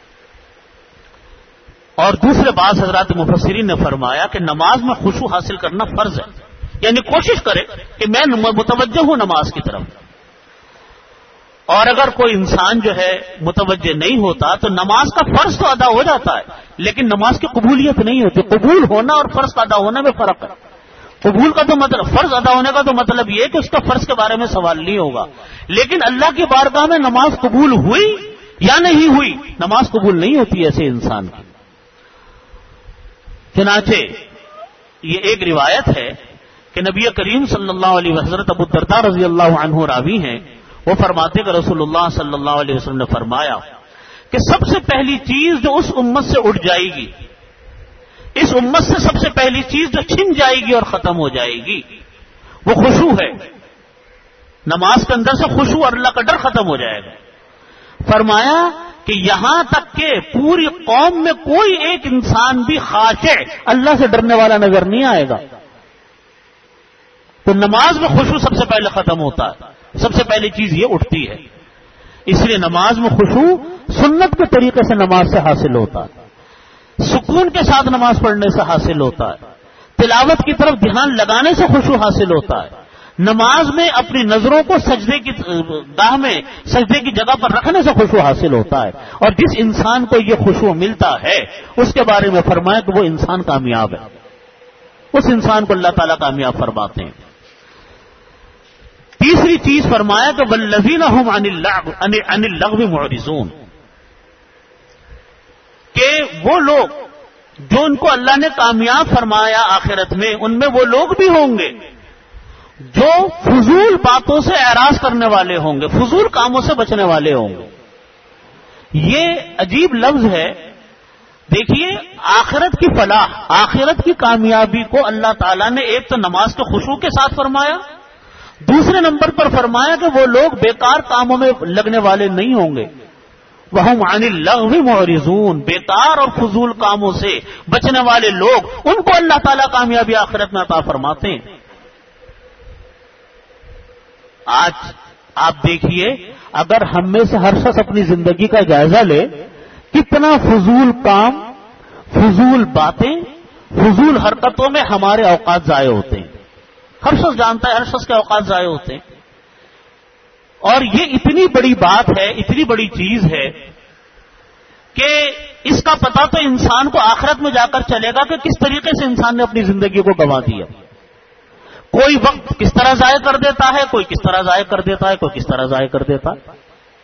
اور دوسرے بعض حضرات مفسرین نے فرمایا کہ نماز میں خشوع حاصل کرنا فرض ہے، یعنی کوشش کرے کہ میں متوجہ ہوں نماز کی طرف. اور اگر کوئی انسان جو ہے متوجہ نہیں ہوتا تو نماز کا فرض تو ادا ہو جاتا ہے لیکن نماز کی قبولیت نہیں ہوتی. قبول ہونا اور فرض کا ادا ہونے میں فرق ہے. قبول کا تو مطلب فرض ادا ہونے کا تو مطلب یہ کہ اس کا فرض کے بارے میں سوال نہیں ہوگا، لیکن اللہ کی بارگاہ میں نماز قبول ہوئی یا نہیں ہوئی، نماز قبول نہیں ہوتی ایسے انسان کی. چنانچہ یہ ایک روایت ہے کہ نبی کریم صلی اللہ علیہ وسلم، حضرت ابو الدرداء رضی اللہ عنہ راوی ہیں، وہ فرماتے کہ رسول اللہ صلی اللہ علیہ وسلم نے فرمایا کہ سب سے پہلی چیز جو اس امت سے اٹھ جائے گی، اس امت سے سب سے پہلی چیز جو چھن جائے گی اور ختم ہو جائے گی وہ خشوع ہے. نماز کے اندر سے خشوع اور اللہ کا ڈر ختم ہو جائے گا. فرمایا کہ یہاں تک کہ پوری قوم میں کوئی ایک انسان بھی خاشع اللہ سے ڈرنے والا نظر نہیں آئے گا. تو نماز میں خشوع سب سے پہلے ختم ہوتا ہے، سب سے پہلی چیز یہ اٹھتی ہے. اس لیے نماز میں خشوع سنت کے طریقے سے نماز سے حاصل ہوتا ہے، سکون کے ساتھ نماز پڑھنے سے حاصل ہوتا ہے، تلاوت کی طرف دھیان لگانے سے خشوع حاصل ہوتا ہے. نماز میں اپنی نظروں کو سجدے کی گاہ میں سجدے کی جگہ پر رکھنے سے خشوع حاصل ہوتا ہے. اور جس انسان کو یہ خشوع ملتا ہے اس کے بارے میں فرمایا کہ وہ انسان کامیاب ہے، اس انسان کو اللہ تعالیٰ کامیاب فرماتے ہیں. تیسری چیز فرمایا کہ والذین هم عن اللغو عن اللغو معرضون، کہ وہ لوگ جو ان کو اللہ نے کامیاب فرمایا آخرت میں، ان میں وہ لوگ بھی ہوں گے جو فضول باتوں سے اعراض کرنے والے ہوں گے، فضول کاموں سے بچنے والے ہوں گے. یہ عجیب لفظ ہے. دیکھیے آخرت کی فلاح، آخرت کی کامیابی کو اللہ تعالیٰ نے ایک تو نماز کے خشوع کے ساتھ فرمایا، دوسرے نمبر پر فرمایا کہ وہ لوگ بیکار کاموں میں لگنے والے نہیں ہوں گے. وَهُمْ عَنِ اللَّغْوِ مُعْرِضُونَ، بیکار اور فضول کاموں سے بچنے والے لوگ، ان کو اللہ تعالیٰ کامیابی آخرت میں عطا فرماتے ہیں. آج آپ دیکھیے اگر ہم میں سے ہر شخص اپنی زندگی کا جائزہ لے، کتنا فضول کام، فضول باتیں، فضول حرکتوں میں ہمارے اوقات ضائع ہوتے ہیں. ہر شخص جانتا ہے ہر شخص کے اوقات ضائع ہوتے ہیں. اور یہ اتنی بڑی بات ہے، اتنی بڑی چیز ہے کہ اس کا پتہ تو انسان کو آخرت میں جا کر چلے گا کہ کس طریقے سے انسان نے اپنی زندگی کو گنوا دیا. کوئی وقت کس طرح ضائع کر دیتا ہے، کوئی کس طرح ضائع کر دیتا ہے، کوئی کس طرح ضائع کر دیتا ہے.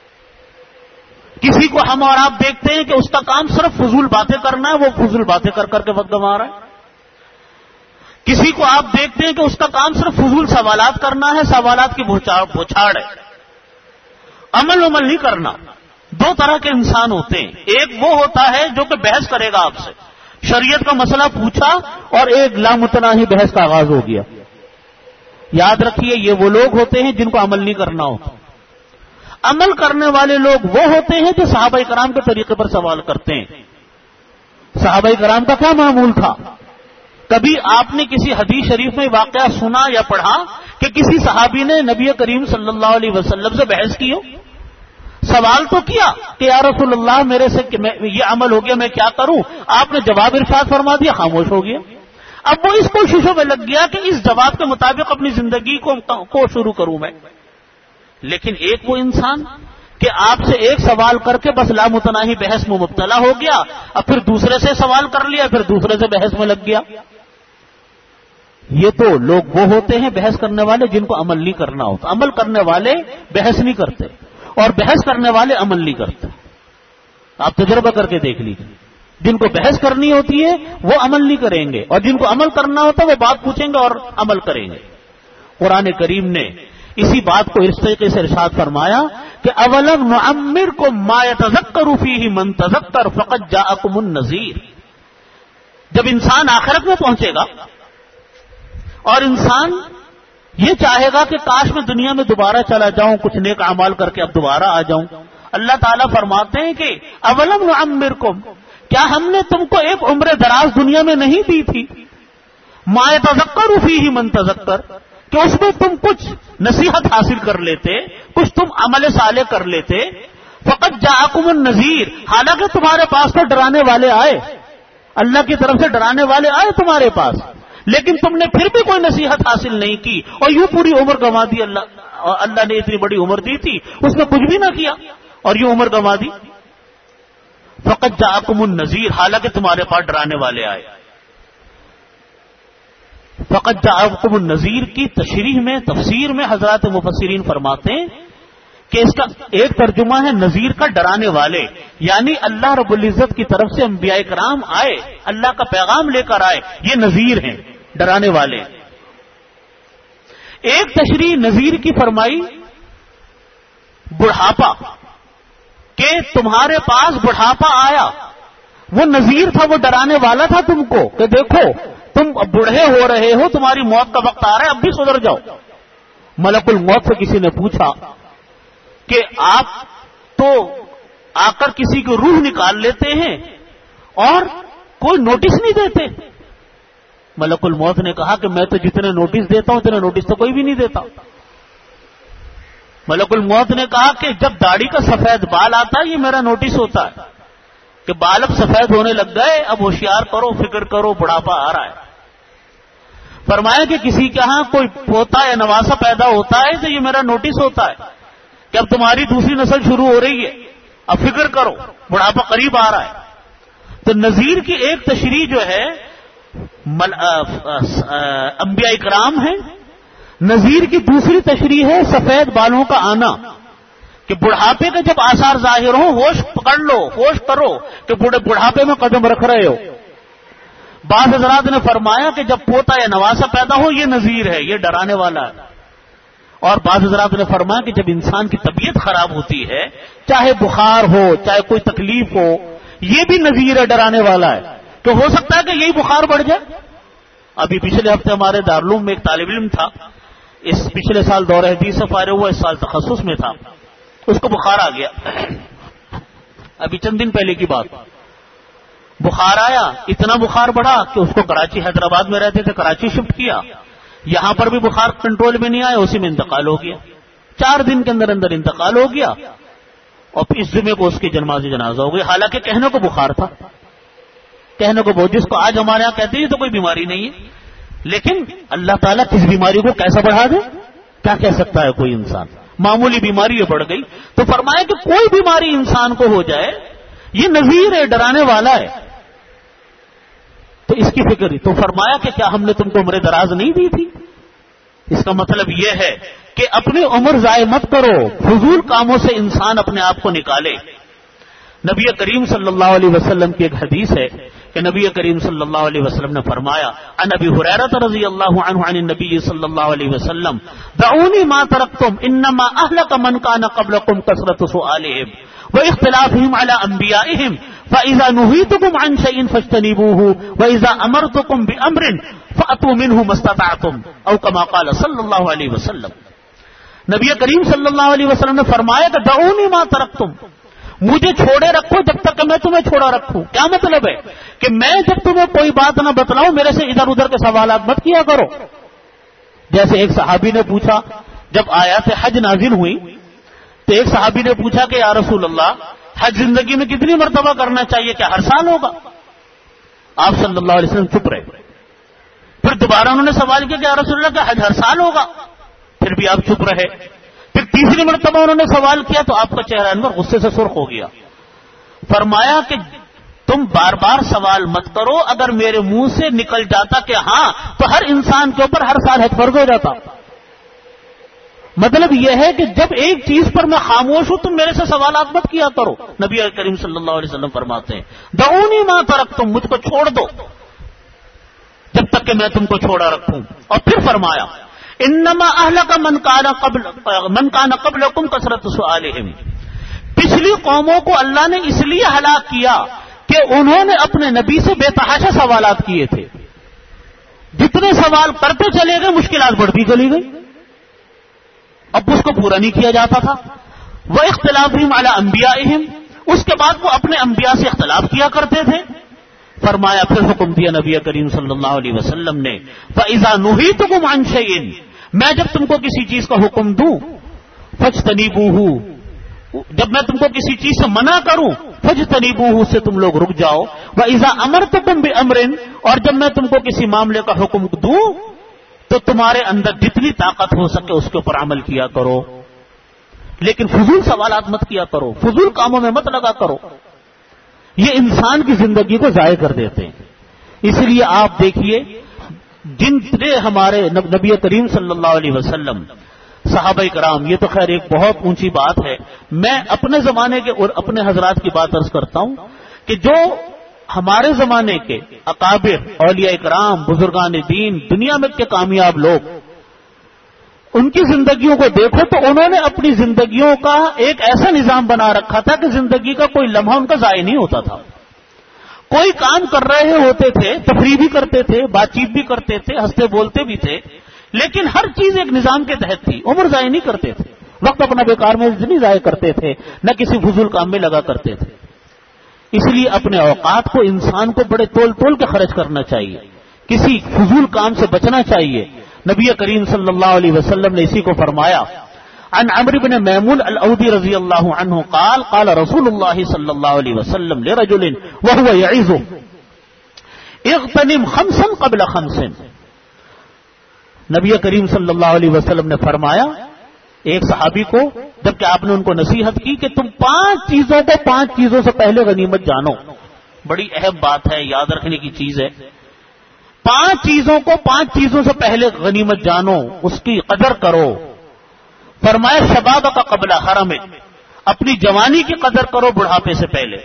کسی کو ہم اور آپ دیکھتے ہیں کہ اس کا کام صرف فضول باتیں کرنا ہے، وہ فضول باتیں کر کر کے وقت گنوا رہا ہے. کسی کو آپ دیکھتے ہیں کہ اس کا کام صرف فضول سوالات کرنا ہے، سوالات کی بوچھاڑ ہے، عمل عمل نہیں کرنا. دو طرح کے انسان ہوتے ہیں، ایک وہ ہوتا ہے جو کہ بحث کرے گا آپ سے، شریعت کا مسئلہ پوچھا اور ایک لامتناہی بحث کا آغاز ہو گیا. یاد رکھیے یہ وہ لوگ ہوتے ہیں جن کو عمل نہیں کرنا ہوتا. عمل کرنے والے لوگ وہ ہوتے ہیں جو صحابہ کرام کے طریقے پر سوال کرتے ہیں. صحابہ کرام کا کیا معمول تھا؟ کبھی آپ نے کسی حدیث شریف میں واقعہ سنا یا پڑھا کہ کسی صحابی نے نبی کریم صلی اللہ علیہ وسلم سے بحث کی ہو؟ سوال تو کیا کہ یا رسول اللہ میرے سے یہ عمل ہو گیا، میں کیا کروں؟ آپ نے جواب ارشاد فرما دیا، خاموش ہو گیا. اب وہ اس کوششوں میں لگ گیا کہ اس جواب کے مطابق اپنی زندگی کو کو شروع کروں میں. لیکن ایک وہ انسان کہ آپ سے ایک سوال کر کے بس لامتناہی بحث میں مبتلا ہو گیا، اب پھر دوسرے سے سوال کر لیا، پھر دوسرے سے بحث میں لگ گیا. یہ تو لوگ وہ ہوتے ہیں بحث کرنے والے جن کو عمل نہیں کرنا ہوتا. عمل کرنے والے بحث نہیں کرتے اور بحث کرنے والے عمل نہیں کرتے. آپ تجربہ کر کے دیکھ لیجیے. جن کو بحث کرنی ہوتی ہے وہ عمل نہیں کریں گے، اور جن کو عمل کرنا ہوتا ہے وہ بات پوچھیں گے اور عمل کریں گے. قرآن کریم نے اسی بات کو اس طریقے سے ارشاد فرمایا کہ اولم نعمرکم ما یتذکر فیہ من تذکر فقد جاءکم النذیر. جب انسان آخرت میں پہنچے گا اور انسان یہ چاہے گا کہ کاش میں دنیا میں دوبارہ چلا جاؤں، کچھ نیک اعمال کر کے اب دوبارہ آ جاؤں، اللہ تعالیٰ فرماتے ہیں کہ اولم نعمرکم، کیا ہم نے تم کو ایک عمر دراز دنیا میں نہیں دی تھی؟ ما یتذکر فیہ من تذکر، کہ اس میں تم کچھ نصیحت حاصل کر لیتے، کچھ تم عمل صالح کر لیتے. فقط جاءکم النذیر، حالانکہ تمہارے پاس تو ڈرانے والے آئے، اللہ کی طرف سے ڈرانے والے آئے تمہارے پاس، لیکن تم نے پھر بھی کوئی نصیحت حاصل نہیں کی اور یوں پوری عمر گنوا دی. اللہ اللہ نے اتنی بڑی عمر دی تھی، اس میں کچھ بھی نہ کیا اور یوں عمر گنوا دی. فقط جاءکم النذیر، حالانکہ تمہارے پاس ڈرانے والے آئے. فقط جاءکم النذیر کی تشریح میں، تفسیر میں حضرات مفسرین فرماتے ہیں کہ اس کا ایک ترجمہ ہے نذیر کا ڈرانے والے، یعنی اللہ رب العزت کی طرف سے انبیاء کرام آئے، اللہ کا پیغام لے کر آئے، یہ نذیر ہیں، ڈرانے والے. ایک تشریح نذیر کی فرمائی بڑھاپا، کہ تمہارے پاس بڑھاپا آیا، وہ نذیر تھا، وہ ڈرانے والا تھا تم کو کہ دیکھو تم بوڑھے ہو رہے ہو، تمہاری موت کا وقت آ رہا ہے، اب بھی سدھر جاؤ. ملک الموت سے کسی نے پوچھا کہ آپ تو آ کر کسی کی روح نکال لیتے ہیں اور کوئی نوٹس نہیں دیتے. ملک الموت نے کہا کہ میں تو جتنے نوٹس دیتا ہوں اتنے نوٹس تو کوئی بھی نہیں دیتا. ملک الموت نے کہا کہ جب داڑھی کا سفید بال آتا ہے یہ میرا نوٹس ہوتا ہے کہ بال اب سفید ہونے لگ گئے، اب ہوشیار کرو، فکر کرو، بڑھاپا آ رہا ہے. فرمایا کہ کسی کے ہاں کوئی پوتا یا نواسا پیدا ہوتا ہے تو یہ میرا نوٹس ہوتا ہے کہ اب تمہاری دوسری نسل شروع ہو رہی ہے، اب فکر کرو، بڑھاپا قریب آ رہا ہے. تو نذیر کی ایک تشریح جو ہے انبیاء کرام ہے، نذیر کی دوسری تشریح ہے سفید بالوں کا آنا، کہ بڑھاپے کے جب آثار ظاہر ہوں ہوش پکڑ لو، ہوش کرو کہ بڑھاپے میں قدم رکھ رہے ہو. بعض حضرات نے فرمایا کہ جب پوتا یا نواسا پیدا ہو یہ نذیر ہے، یہ ڈرانے والا ہے. اور بعض حضرات نے فرمایا کہ جب انسان کی طبیعت خراب ہوتی ہے، چاہے بخار ہو، چاہے کوئی تکلیف ہو، یہ بھی نذیر ہے، ڈرانے والا ہے. تو ہو سکتا ہے کہ یہی بخار بڑھ جائے. ابھی پچھلے ہفتے ہمارے دارالعلوم میں ایک طالب علم تھا، اس پچھلے سال دورہ حدیث سے فارغ ہوا، اس سال تخصص میں تھا، اس کو بخار آ گیا. ابھی چند دن پہلے کی بات، بخار آیا، اتنا بخار بڑھا کہ اس کو کراچی، حیدرآباد میں رہتے تھے، کراچی شفٹ کیا. یہاں پر بھی بخار کنٹرول میں نہیں آیا، اسی میں انتقال ہو گیا. چار دن کے اندر اندر انتقال ہو گیا اور پھر اس جمعے کو اس کی جنازہ جنازہ ہو گئی. حالانکہ کہنے کو بخار تھا، کہنے کو بہت، جس کو آج ہمارے یہاں کہتے ہیں یہ تو کوئی بیماری نہیں ہے، لیکن اللہ تعالیٰ کس بیماری کو کیسا بڑھا دے، کیا کہہ سکتا ہے کوئی انسان. معمولی بیماری بڑھ گئی. تو فرمایا کہ کوئی بیماری انسان کو ہو جائے یہ نذیر ہے، ڈرانے والا ہے، تو اس کی فکر ہی. تو فرمایا کہ کیا ہم نے تم کو عمر دراز نہیں دی تھی؟ اس کا مطلب یہ ہے کہ اپنی عمر ضائع مت کرو، فضول کاموں سے انسان اپنے آپ کو نکالے. نبی کریم صلی اللہ علیہ وسلم کی ایک حدیث ہے کہ نبی کریم صلی اللہ علیہ وسلم نے فرمایا، عن ابی ہریرہ رضی اللہ عنہ عن النبی صلی اللہ علیہ وسلم، دعونی ما ترکتم انما اہلک من کان قبلکم کثرت سؤالہم واختلافہم علی انبیائہم فاذا نہیتکم عن شیء فاجتنبوہ واذا امرتکم بامر فاتوا منہ ما استطعتم او کما قال صلی اللہ علیہ وسلم. نبی کریم صلی اللہ علیہ وسلم نے فرمایا کہ دعونی ما ترکتم، مجھے چھوڑے رکھو جب تک کہ میں تمہیں چھوڑا رکھوں. کیا مطلب ہے کہ میں جب تمہیں کوئی بات نہ بتلاؤں میرے سے ادھر ادھر کے سوالات مت کیا کرو. جیسے ایک صحابی نے پوچھا، جب آیات حج نازل ہوئی تو ایک صحابی نے پوچھا کہ یا رسول اللہ حج زندگی میں کتنی مرتبہ کرنا چاہیے، کیا ہر سال ہوگا؟ آپ صلی اللہ علیہ وسلم چپ رہے. پھر دوبارہ انہوں نے سوال کیا کہ یا رسول اللہ کیا حج ہر سال ہوگا؟ پھر بھی آپ چپ رہے. پھر تیسری مرتبہ انہوں نے سوال کیا تو آپ کا چہرہ انور غصے سے سرخ ہو گیا. فرمایا کہ تم بار بار سوال مت کرو، اگر میرے منہ سے نکل جاتا کہ ہاں تو ہر انسان کے اوپر ہر سال حج فرض ہو جاتا. مطلب یہ ہے کہ جب ایک چیز پر میں خاموش ہوں تم میرے سے سوالات مت کیا کرو. نبی کریم صلی اللہ علیہ وسلم فرماتے ہیں دعونی ما ترکتم، مجھ کو چھوڑ دو جب تک کہ میں تم کو چھوڑا رکھوں. اور پھر فرمایا انما اہلک من کان قبل من کان قبلکم کثرت سؤالہم، پچھلی قوموں کو اللہ نے اس لیے ہلاک کیا کہ انہوں نے اپنے نبی سے بے تحاشا سوالات کیے تھے. جتنے سوال کرتے چلے گئے مشکلات بڑھتی چلی گئی، اب اس کو پورا نہیں کیا جاتا تھا. وہ اختلافہم علی انبیائہم، اس کے بعد وہ اپنے انبیاء سے اختلاف کیا کرتے تھے. فرمایا پھر حکم دیا نبی کریم صلی اللہ علیہ وسلم نے فَإِذَا نُهِيتُكُمْ عَنْ شَيْءٍ، میں جب تم کو کسی چیز کا حکم دوں فَاجْتَنِبُوهُ، جب میں تم کو کسی چیز سے منع کروں فَاجْتَنِبُوهُ، سے تم لوگ رک جاؤ. وَإِذَا أَمَرْتُكُمْ بِأَمْرٍ، اور جب میں تم کو کسی معاملے کا حکم دوں تو تمہارے اندر جتنی طاقت ہو سکے اس کے اوپر عمل کیا کرو، لیکن فضول سوالات مت کیا کرو، فضول کاموں میں مت لگا کرو، یہ انسان کی زندگی کو ضائع کر دیتے ہیں. اس لیے آپ دیکھیے جن نے ہمارے نبی کریم صلی اللہ علیہ وسلم، صحابہ کرام، یہ تو خیر ایک بہت اونچی بات ہے. میں اپنے زمانے کے اور اپنے حضرات کی بات عرض کرتا ہوں کہ جو ہمارے زمانے کے اکابر، اولیاء کرام، بزرگان دین، دنیا میں کے کامیاب لوگ، ان کی زندگیوں کو دیکھو تو انہوں نے اپنی زندگیوں کا ایک ایسا نظام بنا رکھا تھا کہ زندگی کا کوئی لمحہ ان کا ضائع نہیں ہوتا تھا. کوئی کام کر رہے ہوتے تھے، تفریح بھی کرتے تھے، بات چیت بھی کرتے تھے، ہنستے بولتے بھی تھے، لیکن ہر چیز ایک نظام کے تحت تھی. عمر ضائع نہیں کرتے تھے، وقت اپنا بیکار میں نہیں ضائع کرتے تھے، نہ کسی فضول کام میں لگا کرتے تھے. اس لیے اپنے اوقات کو انسان کو بڑے تول تول کے خرچ کرنا چاہیے، کسی فضول کام سے بچنا چاہیے. نبی کریم صلی اللہ علیہ وسلم نے اسی کو فرمایا. عن عمرو بن میمون الاودی رضی اللہ عنہ قال قال رسول اللہ صلی اللہ علیہ وسلم لرجل وهو يعظه اغتنم خمسا قبل خمس. نبی کریم صلی اللہ علیہ وسلم نے فرمایا ایک صحابی کو، جبکہ آپ نے ان کو نصیحت کی کہ تم پانچ چیزوں کو پانچ چیزوں سے پہلے غنیمت جانو. بڑی اہم بات ہے، یاد رکھنے کی چیز ہے. پانچ چیزوں کو پانچ چیزوں سے پہلے غنیمت جانو، اس کی قدر کرو. فرمایا شباب کا قبل حرم، اپنی جوانی کی قدر کرو بڑھاپے سے پہلے.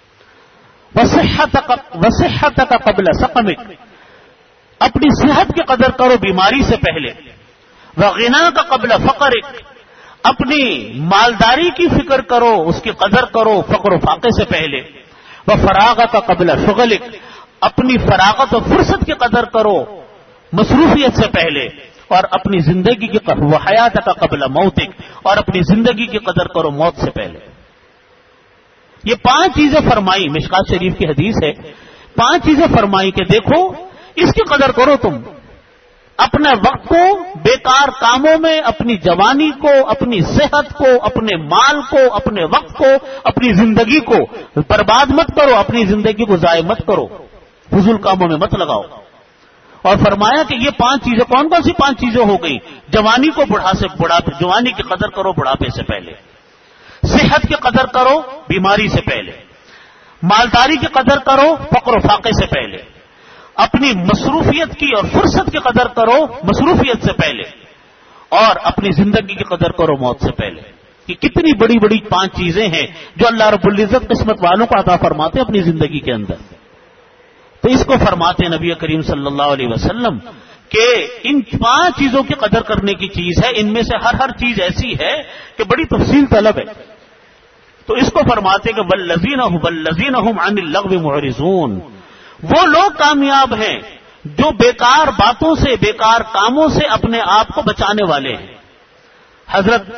وصحت کا قبل سقمک، اپنی صحت کی قدر کرو بیماری سے پہلے. وغنا کا قبل فقرک، اپنی مالداری کی فکر کرو، اس کی قدر کرو فقر و فاقے سے پہلے. وفراغت کا قبل شغلک، اپنی فراغت و فرصت کی قدر کرو مصروفیت سے پہلے. اور اپنی زندگی کی حیات کا قبل موتک، اور اپنی زندگی کی قدر کرو موت سے پہلے. یہ پانچ چیزیں فرمائی، مشکات شریف کی حدیث ہے. پانچ چیزیں فرمائی کہ دیکھو اس کی قدر کرو، تم اپنے وقت کو بیکار کاموں میں، اپنی جوانی کو، اپنی صحت کو، اپنے مال کو، اپنے وقت کو، اپنی زندگی کو برباد مت کرو، اپنی زندگی کو ضائع مت کرو، فضول کاموں میں مت لگاؤ. اور فرمایا کہ یہ پانچ چیزیں کون کون سی پانچ چیزیں ہو گئی؟ جوانی کو بڑھا سے بڑھاپے، جوانی کی قدر کرو بڑھاپے سے پہلے. صحت کی قدر کرو بیماری سے پہلے. مالداری کی قدر کرو فقر و فاقے سے پہلے. اپنی مصروفیت کی اور فرصت کی قدر کرو مصروفیت سے پہلے. اور اپنی زندگی کی قدر کرو موت سے پہلے. کہ کتنی بڑی بڑی پانچ چیزیں ہیں جو اللہ رب العزت قسمت والوں کو عطا فرماتے ہیں اپنی زندگی کے اندر. تو اس کو فرماتے نبی کریم صلی اللہ علیہ وسلم کہ ان پانچ چیزوں کی قدر کرنے کی چیز ہے. ان میں سے ہر ہر چیز ایسی ہے کہ بڑی تفصیل طلب ہے. تو اس کو فرماتے کہ والذین هم والذین هم عن اللغو معرضون، وہ لوگ کامیاب ہیں جو بیکار باتوں سے، بیکار کاموں سے اپنے آپ کو بچانے والے ہیں. حضرت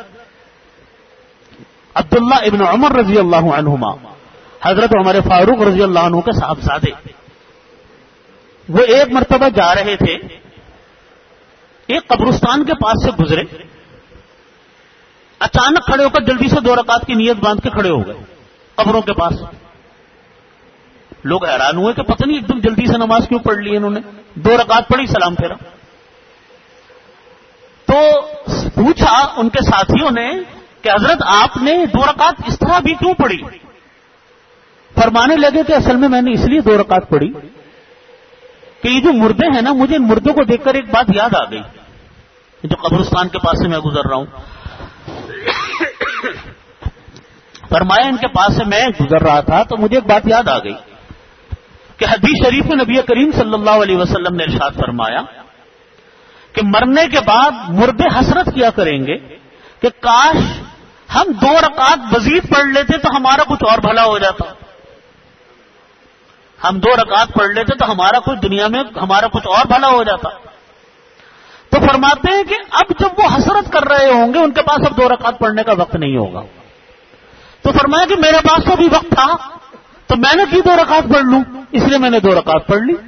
عبداللہ ابن عمر رضی اللہ عنہما، حضرت عمر فاروق رضی اللہ عنہ کے صاحبزادے، وہ ایک مرتبہ جا رہے تھے، ایک قبرستان کے پاس سے گزرے، اچانک کھڑے ہو کر جلدی سے دو رکعت کی نیت باندھ کے کھڑے ہو گئے قبروں کے پاس. لوگ حیران ہوئے کہ پتہ نہیں ایک دم جلدی سے نماز کیوں پڑھ لی انہوں نے. دو رکعت پڑھی، سلام پھیرا. تو پوچھا ان کے ساتھیوں نے کہ حضرت آپ نے دو رکعت اس طرح بھی کیوں پڑھی؟ فرمانے لگے کہ اصل میں میں نے اس لیے دو رکعت پڑھی کہ یہ جو مردے ہیں نا، مجھے ان مردوں کو دیکھ کر ایک بات یاد آ گئی. جو قبرستان کے پاس سے میں گزر رہا ہوں، فرمایا ان کے پاس سے میں گزر رہا تھا تو مجھے ایک بات یاد آ گئی کہ حدیث شریف میں نبی کریم صلی اللہ علیہ وسلم نے ارشاد فرمایا کہ مرنے کے بعد مردے حسرت کیا کریں گے کہ کاش ہم دو رکعت مزید پڑھ لیتے تو ہمارا کچھ اور بھلا ہو جاتا. ہم دو رکعت پڑھ لیتے تو ہمارا کچھ دنیا میں ہمارا کچھ اور بھلا ہو جاتا. تو فرماتے ہیں کہ اب جب وہ حسرت کر رہے ہوں گے ان کے پاس اب دو رکعت پڑھنے کا وقت نہیں ہوگا. تو فرمایا کہ میرے پاس تو بھی وقت تھا تو میں نے کی دو رکعت پڑھ لوں، اس لیے میں نے دو رکعت پڑھ لی۔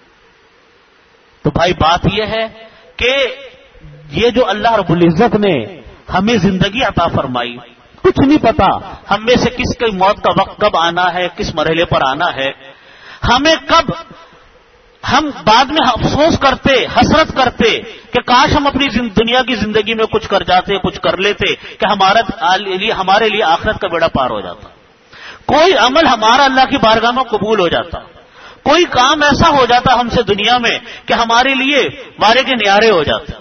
تو بھائی بات یہ ہے کہ یہ جو اللہ رب العزت نے ہمیں زندگی عطا فرمائی، کچھ نہیں پتا ہم میں سے کس کی موت کا وقت کب آنا ہے، کس مرحلے پر آنا ہے، ہمیں کب ہم بعد میں افسوس کرتے، حسرت کرتے کہ کاش ہم اپنی دنیا کی زندگی میں کچھ کر جاتے، کچھ کر لیتے کہ ہمارا لیے ہمارے لیے آخرت کا بیڑا پار ہو جاتا، کوئی عمل ہمارا اللہ کی بارگاہ میں قبول ہو جاتا، کوئی کام ایسا ہو جاتا ہم سے دنیا میں کہ ہمارے لیے وارے کے نیارے ہو جاتے۔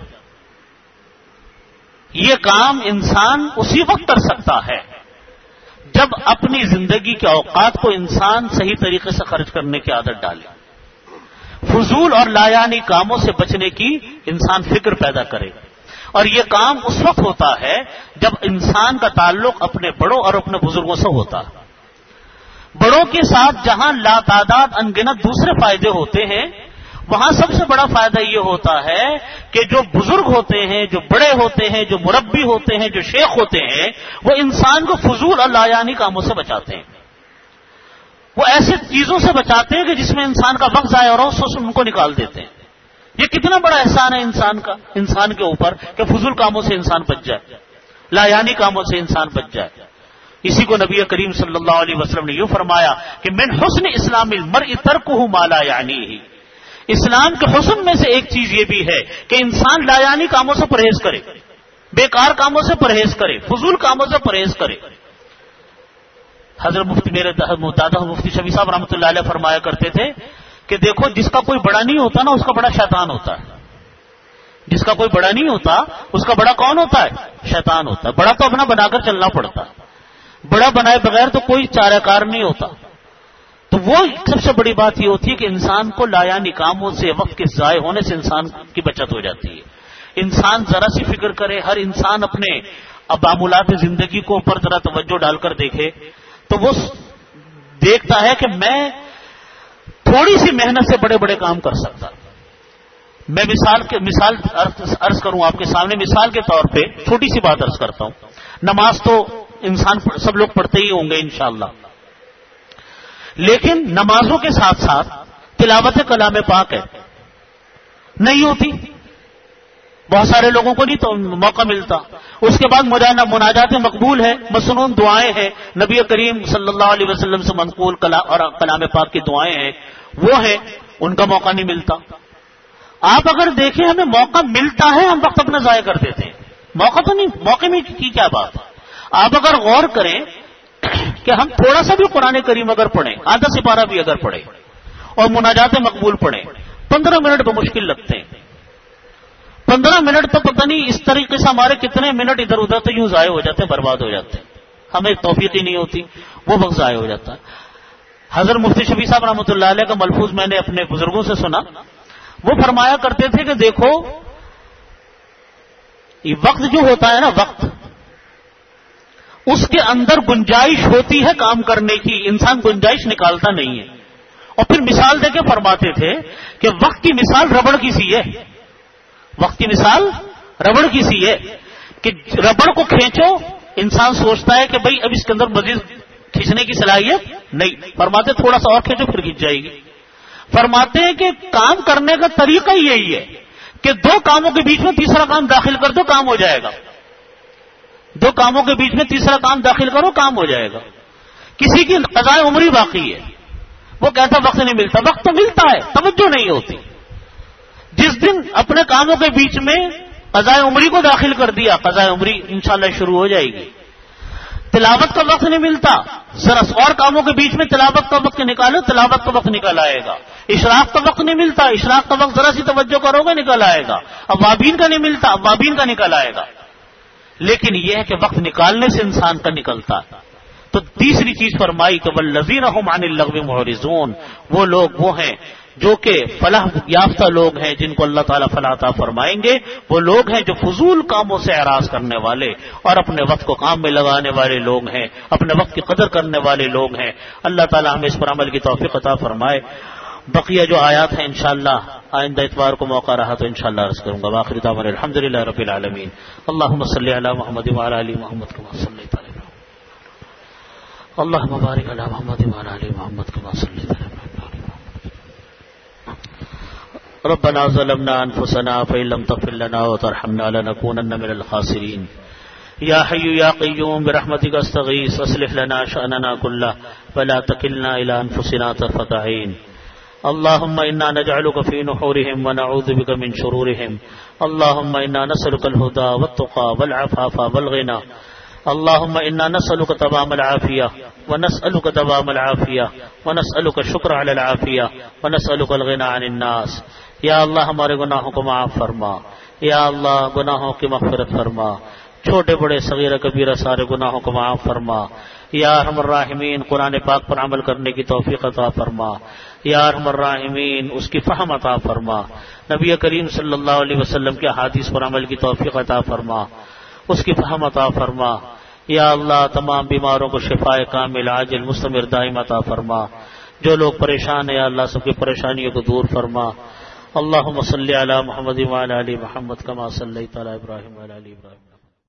یہ کام انسان اسی وقت کر سکتا ہے جب اپنی زندگی کے اوقات کو انسان صحیح طریقے سے خرچ کرنے کی عادت ڈالے، فضول اور لایانی کاموں سے بچنے کی انسان فکر پیدا کرے، اور یہ کام اس وقت ہوتا ہے جب انسان کا تعلق اپنے بڑوں اور اپنے بزرگوں سے ہوتا ہے۔ بڑوں کے ساتھ جہاں لا تعداد انگنت دوسرے فائدے ہوتے ہیں، وہاں سب سے بڑا فائدہ یہ ہوتا ہے کہ جو بزرگ ہوتے ہیں، جو بڑے ہوتے ہیں، جو مربی ہوتے ہیں، جو شیخ ہوتے ہیں، وہ انسان کو فضول اور لایانی کاموں سے بچاتے ہیں، وہ ایسے چیزوں سے بچاتے ہیں کہ جس میں انسان کا وقت ضائع ہو رہا ہو، ان کو نکال دیتے ہیں۔ یہ کتنا بڑا احسان ہے انسان کا انسان کے اوپر کہ فضول کاموں سے انسان بچ جائے، لایانی کاموں سے انسان بچ جائے۔ اسی کو نبی کریم صلی اللہ علیہ وسلم نے یوں فرمایا کہ من حسن اسلام المرء ترکہ ما لا یعنیہ، اسلام کے حسن میں سے ایک چیز یہ بھی ہے کہ انسان لایانی کاموں سے پرہیز کرے، بیکار کاموں سے پرہیز کرے، فضول کاموں سے پرہیز کرے۔ حضرت مفتی میرے دادا مفتی شفیع صاحب رحمۃ اللہ علیہ فرمایا کرتے تھے کہ دیکھو جس کا کوئی بڑا نہیں ہوتا نا، اس کا بڑا شیطان ہوتا ہے۔ جس کا کوئی بڑا نہیں ہوتا اس کا بڑا کون ہوتا ہے؟ شیطان ہوتا ہے۔ بڑا تو اپنا بنا کر چلنا پڑتا ہے، بڑا بنائے بغیر تو کوئی چارہ کار نہیں ہوتا۔ تو وہ سب سے بڑی بات یہ ہوتی ہے کہ انسان کو لایانی کاموں سے، وقت کے ضائع ہونے سے انسان کی بچت ہو جاتی ہے۔ انسان ذرا سی فکر کرے، ہر انسان اپنے معاملات زندگی کو اوپر ذرا توجہ ڈال کر دیکھے تو وہ دیکھتا ہے کہ میں تھوڑی سی محنت سے بڑے بڑے کام کر سکتا۔ میں مثال کے مثال عرض کروں آپ کے سامنے، مثال کے طور پہ چھوٹی سی بات عرض کرتا ہوں۔ نماز تو انسان سب لوگ پڑھتے ہی ہوں گے انشاءاللہ، لیکن نمازوں کے ساتھ ساتھ تلاوت کلام پاک ہے نہیں ہوتی، بہت سارے لوگوں کو نہیں تو موقع ملتا۔ اس کے بعد مناجات مقبول ہے، مسنون دعائیں ہیں، نبی کریم صلی اللہ علیہ وسلم سے منقول اور کلام پاک کی دعائیں ہیں، وہ ہیں، ان کا موقع نہیں ملتا۔ آپ اگر دیکھیں ہمیں موقع ملتا ہے، ہم وقت اپنا ضائع کر دیتے ہیں۔ موقع تو نہیں، موقع میں کی کیا بات ہے؟ آپ اگر غور کریں کہ ہم تھوڑا سا بھی قرآن کریم اگر پڑھیں، آدھا سپارہ بھی اگر پڑھیں اور مناجات مقبول پڑھیں، پندرہ منٹ بمشکل لگتے ہیں۔ پندرہ منٹ تو پتہ نہیں اس طریقے سے ہمارے کتنے منٹ ادھر ادھر تو یوں ضائع ہو جاتے ہیں، برباد ہو جاتے ہیں، ہمیں توفیق ہی نہیں ہوتی، وہ وقت ضائع ہو جاتا ہے۔ حضرت مفتی شفیع صاحب رحمۃ اللہ علیہ کا ملفوظ میں نے اپنے بزرگوں سے سنا، وہ فرمایا کرتے تھے کہ دیکھو یہ وقت جو ہوتا ہے نا، وقت اس کے اندر گنجائش ہوتی ہے کام کرنے کی، انسان گنجائش نکالتا نہیں ہے۔ اور پھر مثال دے کے فرماتے تھے کہ وقت کی مثال ربڑ کی سی ہے، وقت کی مثال ربڑ کی سی ہے کہ ربڑ کو کھینچو، انسان سوچتا ہے کہ بھئی اب اس کے اندر مزید کھینچنے کی صلاحیت نہیں، فرماتے تھوڑا سا اور کھینچو پھر کھینچ جائے گی۔ فرماتے ہیں کہ کام کرنے کا طریقہ یہی ہے کہ دو کاموں کے بیچ میں تیسرا کام داخل کر دو، کام ہو جائے گا۔ دو کاموں کے بیچ میں تیسرا کام داخل کرو، کام ہو جائے گا۔ کسی کی قضاء عمری باقی ہے، وہ کہتا وقت نہیں ملتا، وقت تو ملتا ہے، توجہ نہیں ہوتی۔ جس دن اپنے کاموں کے بیچ میں قضاء عمری کو داخل کر دیا، قضاء عمری انشاءاللہ شروع ہو جائے گی۔ تلاوت کا وقت نہیں ملتا، ذرا اور کاموں کے بیچ میں تلاوت کا وقت نکالو، تلاوت کا وقت نکل آئے گا۔ اشراق کا وقت نہیں ملتا، اشراق کا وقت ذرا سی توجہ کرو گے نکل آئے گا۔ اوابین کا نہیں ملتا، اوابین کا نکل آئے گا۔ لیکن یہ ہے کہ وقت نکالنے سے انسان کا نکلتا ہے۔ تو تیسری چیز فرمائی کہ والذین هم عن اللغو معرضون، وہ لوگ وہ ہیں جو کہ فلاح یافتہ لوگ ہیں، جن کو اللہ تعالیٰ فلاح عطا فرمائیں گے۔ وہ لوگ ہیں جو فضول کاموں سے اعراض کرنے والے اور اپنے وقت کو کام میں لگانے والے لوگ ہیں، اپنے وقت کی قدر کرنے والے لوگ ہیں۔ اللہ تعالیٰ ہمیں اس پر عمل کی توفیق عطا فرمائے۔ بقیہ جو آیات ہیں انشاءاللہ آئندہ اتوار کو موقع رہا تو انشاءاللہ عرض کروں گا۔ وآخر دعوانا الحمدللہ رب العالمین۔ اللہم صلی علی محمد وعلی آل محمد کما صلیت علی اللهم بارك على محمد وعلى آل محمد كما صليت على إبراهيم. ربنا ظلمنا أنفسنا فإن لم تغفر لنا وترحمنا لنكونن من الخاسرين. يا حي يا قيوم برحمتك استغيث اصلح لنا شأننا كله ولا تكلنا إلى أنفسنا طرفة عين. اللهم إنا نجعلك في نحورهم ونعوذ بك من شرورهم. اللهم إنا نسألك الهدى والتقى والعفاف والغنى. اللهم إنا نسألك تمام العافية ونسألك دوام العافية ونسألك الشكر على العافية ونسألك الغنى عن الناس. یا اللہ ہمارے گناہوں کو معاف فرما. یا اللہ گناہوں کی مغفرت فرما. چھوٹے بڑے صغیرہ کبیرہ سارے گناہوں کو معاف فرما. یا ارحم الراحمین قرآن پاک پر عمل کرنے کی توفیق عطا فرما. یا ارحم الراحمین اس کی فہم عطا فرما. نبی کریم صلی اللہ علیہ وسلم کے احادیث پر عمل کی توفیق عطا فرما. اس کی فہم عطا فرما. یا اللہ تمام بیماروں کو شفاء کامل عاجل مستمر دائم عطا فرما. جو لوگ پریشان ہیں یا اللہ سب کی پریشانیوں کو دور فرما. اللہم صلی علی محمد وعلی آل محمد کما صلیت علی ابراہیم وعلی آل ابراہیم.